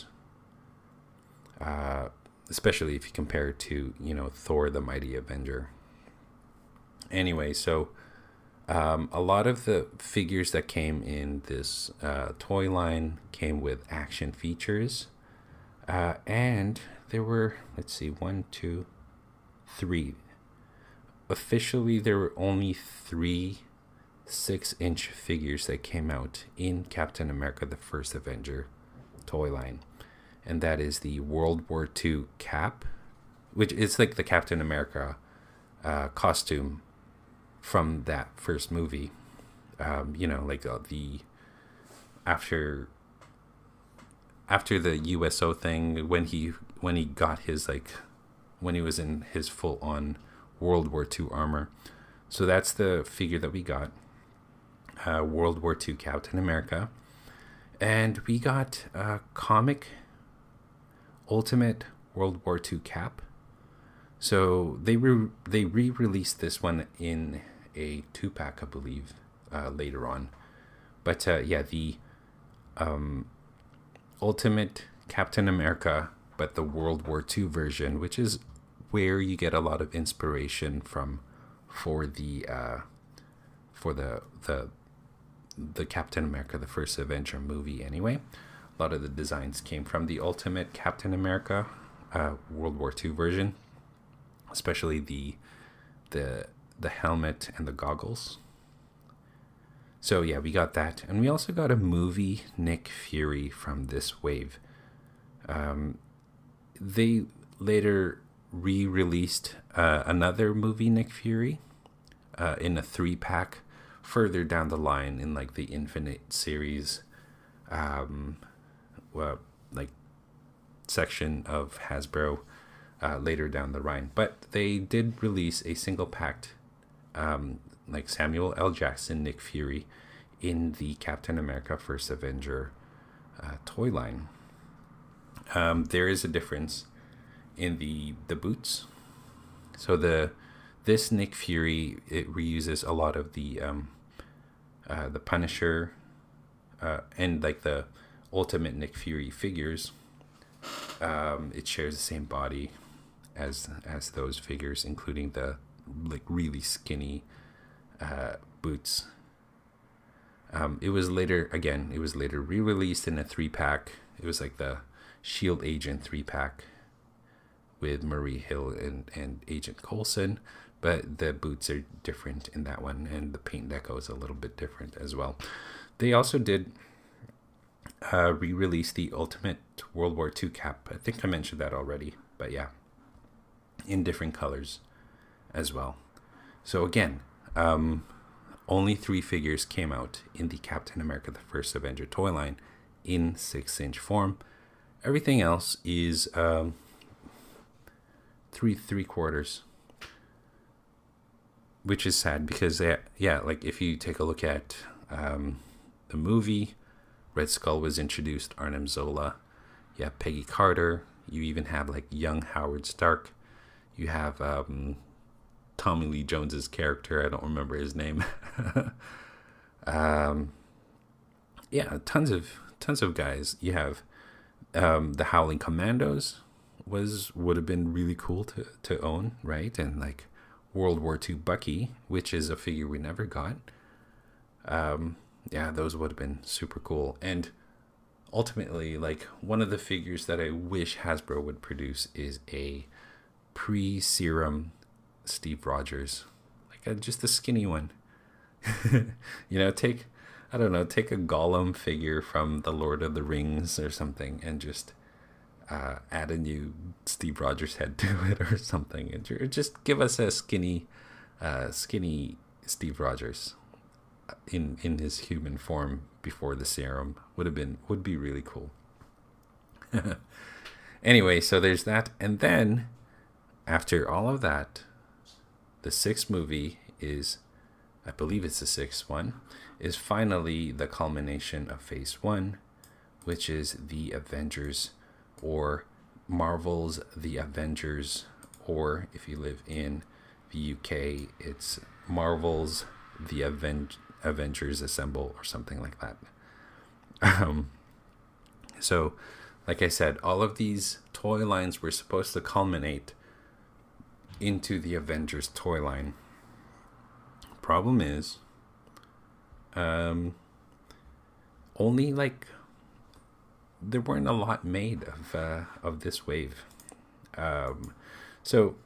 uh, especially if you compare it to, you know, Thor: The Mighty Avenger. Anyway, so um, a lot of the figures that came in this uh, toy line came with action features. Uh, and there were, let's see, one, two, three. Officially, there were only three six-inch figures that came out in Captain America: The First Avenger toy line. And that is the World War Two Cap, which is like the Captain America uh, costume from that first movie. Um, you know, like uh, the after... after the U S O thing, when he when he got his, like, when he was in his full on World War Two armor. So that's the figure that we got, uh, World War Two Captain America, and we got a comic Ultimate World War Two Cap. So they re- they re-released this one in a two pack, I believe, uh, later on. But uh, yeah, the um. Ultimate Captain America, but the World War Two version, which is where you get a lot of inspiration from for the uh, for the the the Captain America: The First Avenger movie. Anyway, a lot of the designs came from the Ultimate Captain America uh, World War Two version, especially the the the helmet and the goggles. So yeah, we got that. And we also got a movie Nick Fury from this wave. Um, they later re-released uh, another movie Nick Fury uh, in a three-pack further down the line in like the Infinite series, um, well, like section of Hasbro uh, later down the line. But they did release a single-packed um, like Samuel L. Jackson, Nick Fury, in the Captain America: First Avenger uh, toy line. Um, there is a difference in the the boots. So the this Nick Fury, it reuses a lot of the um, uh, the Punisher uh, and like the Ultimate Nick Fury figures. Um, it shares the same body as as those figures, including the like really skinny Uh, boots. Um, it was later, again, it was later re-released in a three-pack. It was like the Shield Agent three-pack with Marie Hill and, and Agent Coulson, but the boots are different in that one, and the paint deco is a little bit different as well. They also did uh, re-release the Ultimate World War Two Cap. I think I mentioned that already, but yeah, in different colors as well. So again, Um, only three figures came out in the Captain America: The First Avenger toy line in six-inch form. Everything else is um, three three quarters, which is sad because yeah, yeah, like if you take a look at um, the movie, Red Skull was introduced, Arnim Zola, you have Peggy Carter, you even have like young Howard Stark, you have um, Tommy Lee Jones's character. I don't remember his name. um, yeah, tons of tons of guys. You have um, the Howling Commandos was would have been really cool to, to own, right? And like World War Two Bucky, which is a figure we never got. Um, yeah, those would have been super cool. And ultimately, like, one of the figures that I wish Hasbro would produce is a pre-serum Steve Rogers, like a, just a skinny one. You know, take, I don't know, take a Gollum figure from the Lord of the Rings or something, and just uh, add a new Steve Rogers head to it or something, and just give us a skinny, uh, skinny Steve Rogers in in his human form before the serum. Would have been would be really cool. Anyway, so there's that, and then after all of that, the sixth movie is, I believe it's the sixth one, is finally the culmination of Phase One, which is the Avengers, or Marvel's The Avengers, or if you live in the U K, it's Marvel's The Aven- Avengers Assemble, or something like that. Um, so, like I said, all of these toy lines were supposed to culminate into the Avengers toy line. Problem is, um, only like there weren't a lot made of uh, of this wave. Um, so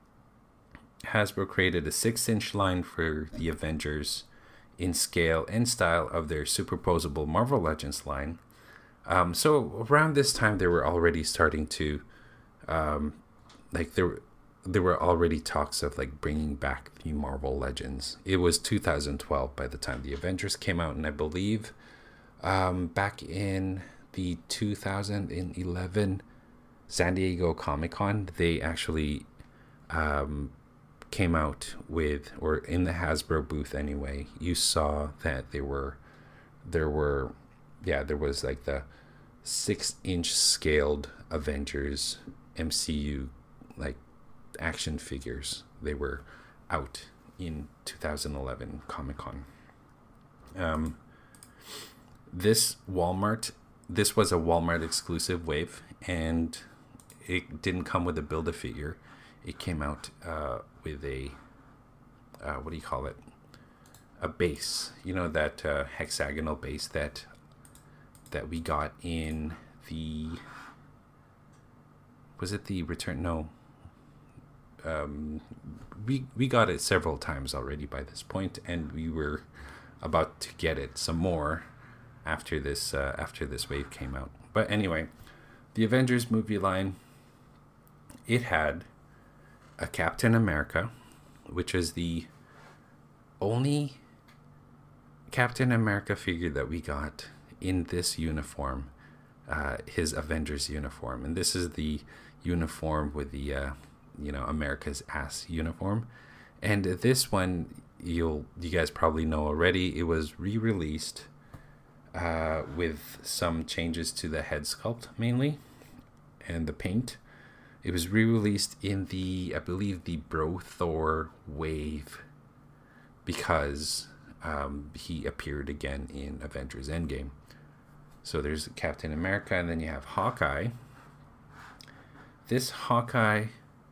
Hasbro created a six-inch line for the Avengers in scale and style of their superposable Marvel Legends line. Um, so around this time, they were already starting to, um, like there, there were already talks of like bringing back the Marvel Legends. It was two thousand twelve by the time the Avengers came out, and I believe, um, back in the two thousand eleven San Diego Comic-Con, they actually, um, came out with, or in the Hasbro booth anyway, you saw that they were, there were, yeah, there was like the six inch scaled Avengers M C U like action figures. They were out in two thousand eleven Comic-Con. Um, this Walmart, this was a Walmart exclusive wave, and it didn't come with a Build-A-Figure. It came out uh, with a, uh, what do you call it? A base, you know, that uh, hexagonal base that that we got in the, was it the return? No. Um, we we got it several times already by this point, and we were about to get it some more after this uh, after this wave came out. But anyway, the Avengers movie line, it had a Captain America, which is the only Captain America figure that we got in this uniform, uh, his Avengers uniform. And this is the uniform with the, uh, you know, America's ass uniform. And this one, you'll, you guys probably know already, it was re-released uh, with some changes to the head sculpt mainly, and the paint. It was re-released in the, I believe, the Bro Thor wave, because um, he appeared again in Avengers Endgame. So there's Captain America, and then you have Hawkeye. This Hawkeye,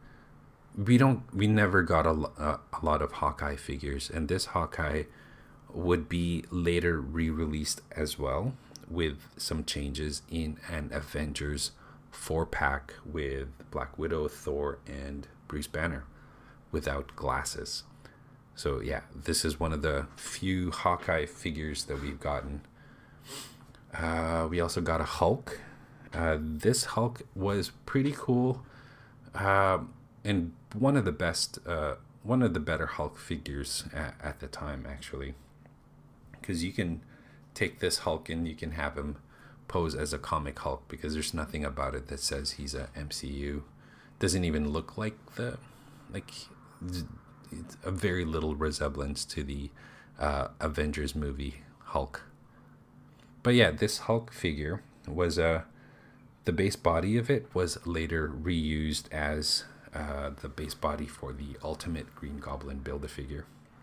we don't, we never got a, a, a lot of Hawkeye figures, and this Hawkeye would be later re-released as well, with some changes in an Avengers four pack with Black Widow, Thor, and Bruce Banner without glasses. So yeah, this is one of the few Hawkeye figures that we've gotten. Uh, we also got a Hulk. Uh, this Hulk was pretty cool, uh, and one of the best, uh, one of the better Hulk figures at, at the time, actually, because you can take this Hulk and you can have him pose as a comic Hulk, because there's nothing about it that says he's a M C U. Doesn't even look like the, like, it's a very little resemblance to the uh, Avengers movie Hulk. But yeah, this Hulk figure was a, uh, the base body of it was later reused as uh, the base body for the Ultimate Green Goblin Build-A-Figure.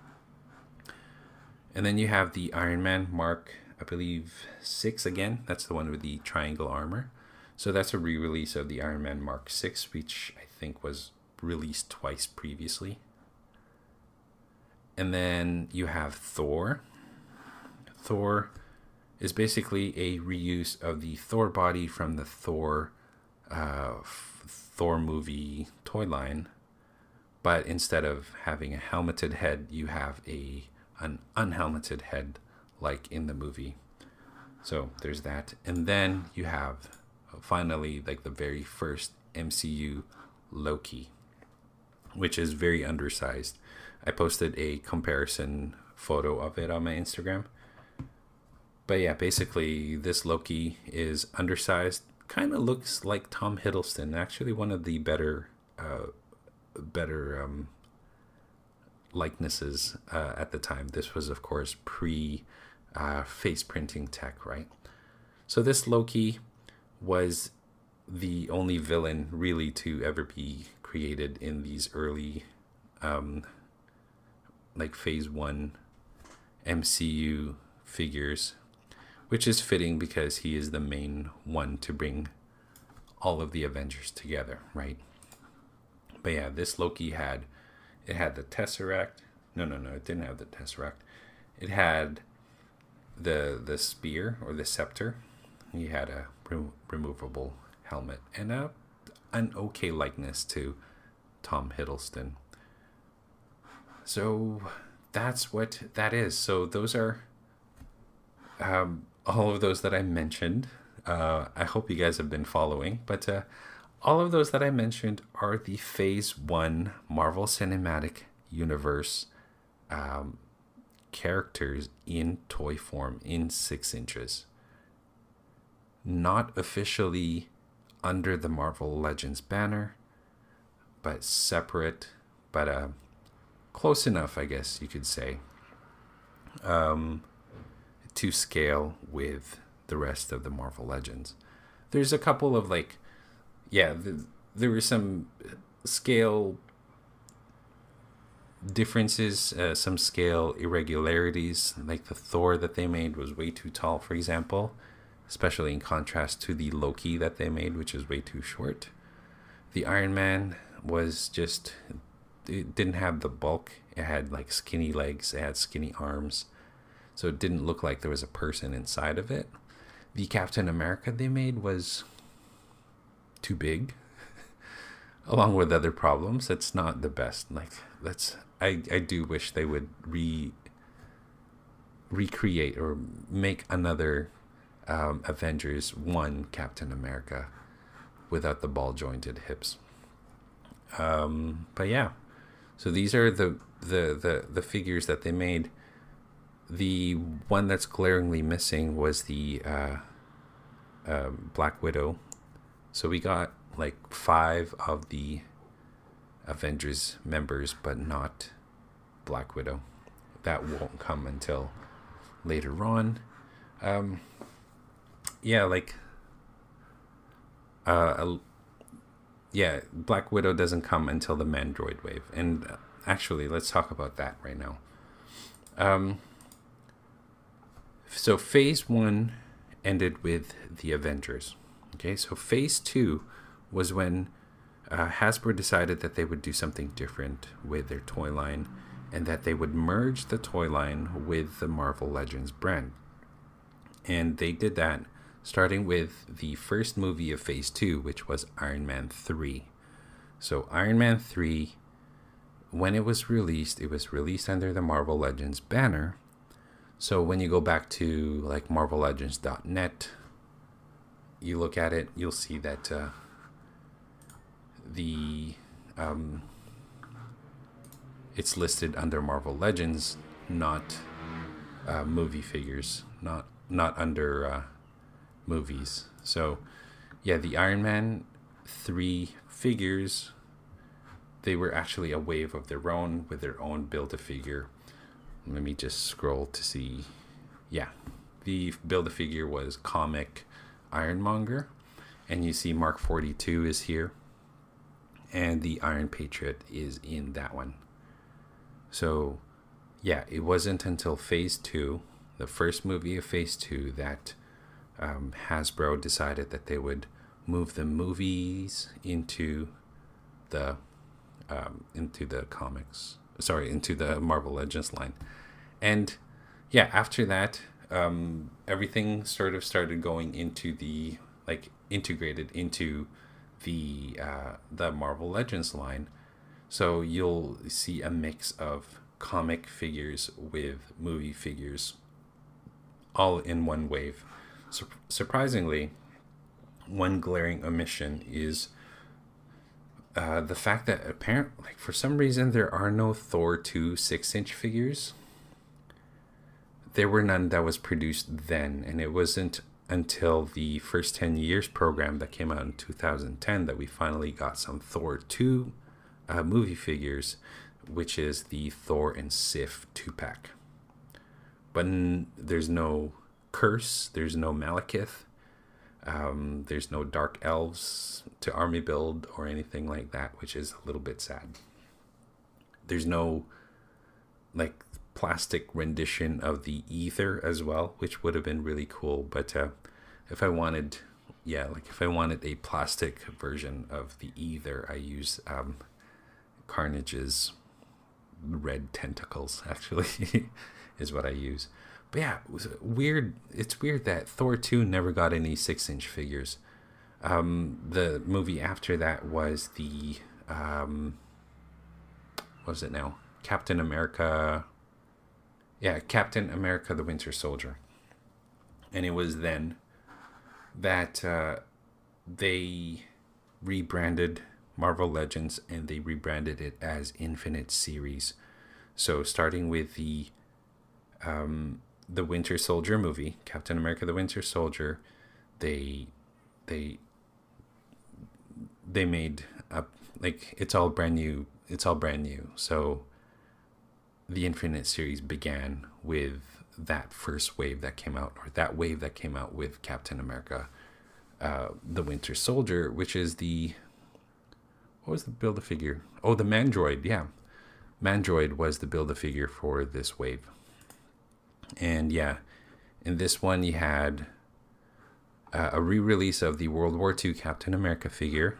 And then you have the Iron Man Mark, I believe, six again. That's the one with the triangle armor. So that's a re-release of the Iron Man Mark six, which I think was released twice previously. And then you have Thor. Thor, is basically a reuse of the Thor body from the Thor uh, f- Thor movie toy line, but instead of having a helmeted head, you have a an unhelmeted head like in the movie. So there's that. And then you have finally like the very first M C U Loki, which is very undersized. I posted a comparison photo of it on my Instagram. But yeah, basically this Loki is undersized. Kind of looks like Tom Hiddleston. Actually, one of the better, uh, better um, likenesses uh, at the time. This was, of course, pre uh, face printing tech, right? So this Loki was the only villain really to ever be created in these early, um, like Phase One M C U figures, which is fitting because he is the main one to bring all of the Avengers together, right? But yeah, this Loki had, it had the Tesseract. No, no, no, it didn't have the Tesseract. It had the the spear or the scepter. He had a re- removable helmet and a an okay likeness to Tom Hiddleston. So that's what that is. So those are um, all of those that I mentioned. Uh, I hope you guys have been following, but uh, all of those that I mentioned are the Phase One Marvel Cinematic Universe um, characters in toy form in six inches. Not officially under the Marvel Legends banner, but separate, but uh, close enough, I guess you could say, um, to scale with the rest of the Marvel Legends. There's a couple of like, yeah, the, there were some scale differences, uh, some scale irregularities, like the Thor that they made was way too tall, for example, especially in contrast to the Loki that they made, which is way too short. The Iron Man was just, it didn't have the bulk. It had like skinny legs, it had skinny arms, so it didn't look like there was a person inside of it. The Captain America they made was too big, along with other problems. It's not the best. Like, that's, I, I do wish they would re recreate or make another um, Avengers one Captain America without the ball jointed hips. Um, but yeah, so these are the, the, the, the figures that they made. The one that's glaringly missing was the uh, uh, Black Widow. So we got like five of the Avengers members, but not Black Widow. That won't come until later on. Um, yeah, like, uh, yeah, Black Widow doesn't come until the Mandroid wave. And uh, actually, let's talk about that right now. Um, so phase one ended with the Avengers. Okay, so phase two was when uh, Hasbro decided that they would do something different with their toy line, and that they would merge the toy line with the Marvel Legends brand. And they did that starting with the first movie of phase two, which was Iron Man three. So Iron Man three, when it was released, it was released under the Marvel Legends banner. So when you go back to like marvel legends dot net, you look at it, you'll see that uh, the um, it's listed under Marvel Legends, not uh, movie figures, not not under uh, movies. So yeah, the Iron Man three figures, they were actually a wave of their own with their own Build-A-Figure. Let me just scroll to see. Yeah, the Build-A-Figure was Comic Ironmonger, and you see Mark forty-two is here, and the Iron Patriot is in that one. So yeah, it wasn't until phase two, the first movie of phase two, that um, Hasbro decided that they would move the movies into the um, into the comics sorry into the Marvel Legends line. And yeah, after that, um, everything sort of started going into the like integrated into the uh, the Marvel Legends line. So you'll see a mix of comic figures with movie figures all in one wave. Sur- surprisingly, one glaring omission is uh, the fact that apparently, like, for some reason, there are no Thor two six inch figures. There were none that was produced then, and it wasn't until the first ten years program that came out in two thousand ten that we finally got some Thor two uh, movie figures, which is the Thor and Sif two pack. But n- there's no Curse, there's no Malekith, um, there's no Dark Elves to army build or anything like that, which is a little bit sad. There's no like plastic rendition of the Ether as well, which would have been really cool. But uh, if I wanted, yeah, like if I wanted a plastic version of the Ether, I use um, Carnage's red tentacles, actually, is what I use. But yeah, it was weird. It's weird that Thor two never got any six inch figures. Um, the movie after that was the, um, what was it now? Captain America. Yeah, Captain America the Winter Soldier. And it was then that uh, they rebranded Marvel Legends and they rebranded it as Infinite Series. So starting with the um, the Winter Soldier movie, Captain America the Winter Soldier, they they they made up, like, it's all brand new. It's all brand new. So the Infinite Series began with that first wave that came out, or that wave that came out with Captain America, uh, the Winter Soldier, which is the, what was the Build-A-Figure? Oh, the Mandroid, yeah. Mandroid was the Build-A-Figure for this wave. And yeah, in this one you had uh, a re-release of the World War Two Captain America figure.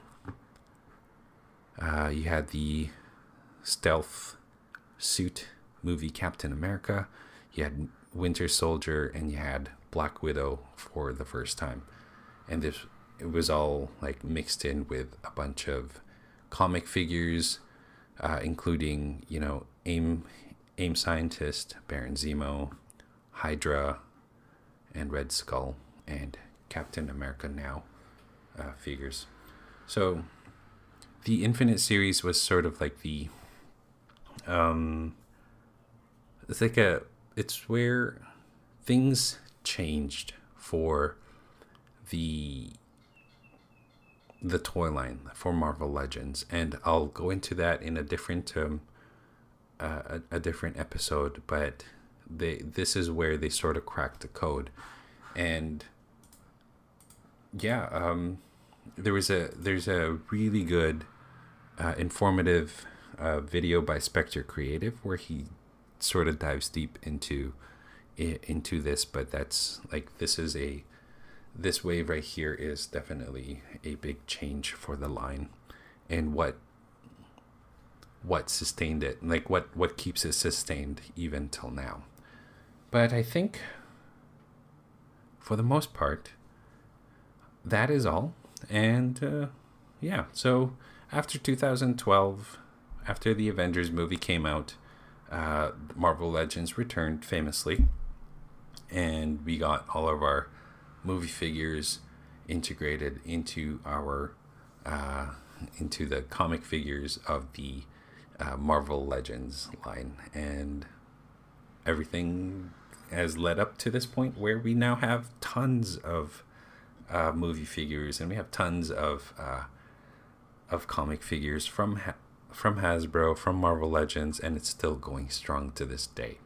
Uh, you had the stealth suit movie Captain America. You had Winter Soldier, and you had Black Widow for the first time. And this, it was all like mixed in with a bunch of comic figures, uh, including, you know, AIM, AIM Scientist, Baron Zemo, Hydra, and Red Skull, and Captain America Now uh, figures. So the Infinite Series was sort of like the, um, it's like a, it's where things changed for the the toy line for Marvel Legends, and I'll go into that in a different um, uh, a, a different episode. But they this is where they sort of cracked the code, and yeah, um, there was a there's a really good uh, informative uh, video by Spectre Creative where he sort of dives deep into into this. But that's like, this is a this wave right here is definitely a big change for the line, and what what sustained it, like what what keeps it sustained even till now. But I think for the most part that is all. And uh, yeah, so after two thousand twelve, after the Avengers movie came out, uh, Marvel Legends returned famously, and we got all of our movie figures integrated into our uh, into the comic figures of the uh, Marvel Legends line, and everything has led up to this point where we now have tons of uh, movie figures, and we have tons of uh, of comic figures from ha- from Hasbro, from Marvel Legends, and it's still going strong to this day.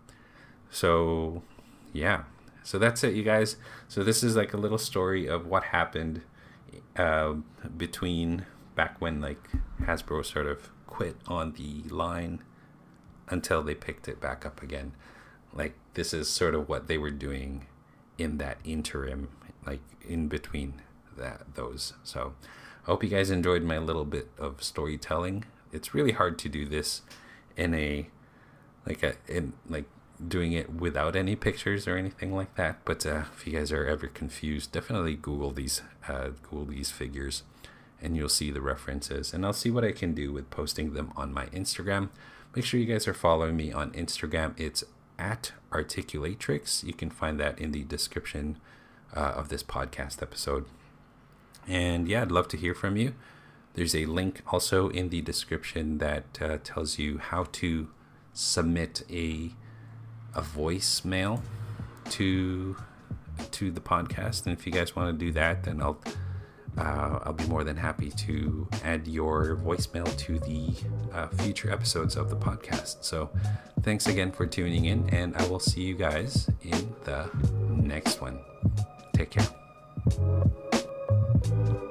So yeah, so that's it, you guys. So this is like a little story of what happened uh, between back when like Hasbro sort of quit on the line until they picked it back up again. Like, this is sort of what they were doing in that interim, like in between that those. So I hope you guys enjoyed my little bit of storytelling. It's really hard to do this in a like a in like doing it without any pictures or anything like that. But uh, if you guys are ever confused, definitely Google these uh, Google these figures, and you'll see the references. And I'll see what I can do with posting them on my Instagram. Make sure you guys are following me on Instagram. It's at Articulatrix. You can find that in the description uh, of this podcast episode. And yeah, I'd love to hear from you. There's a link also in the description that uh, tells you how to submit a a voicemail to to the podcast. And if you guys want to do that, then I'll uh, I'll be more than happy to add your voicemail to the uh, future episodes of the podcast. So thanks again for tuning in, and I will see you guys in the next one. Take care.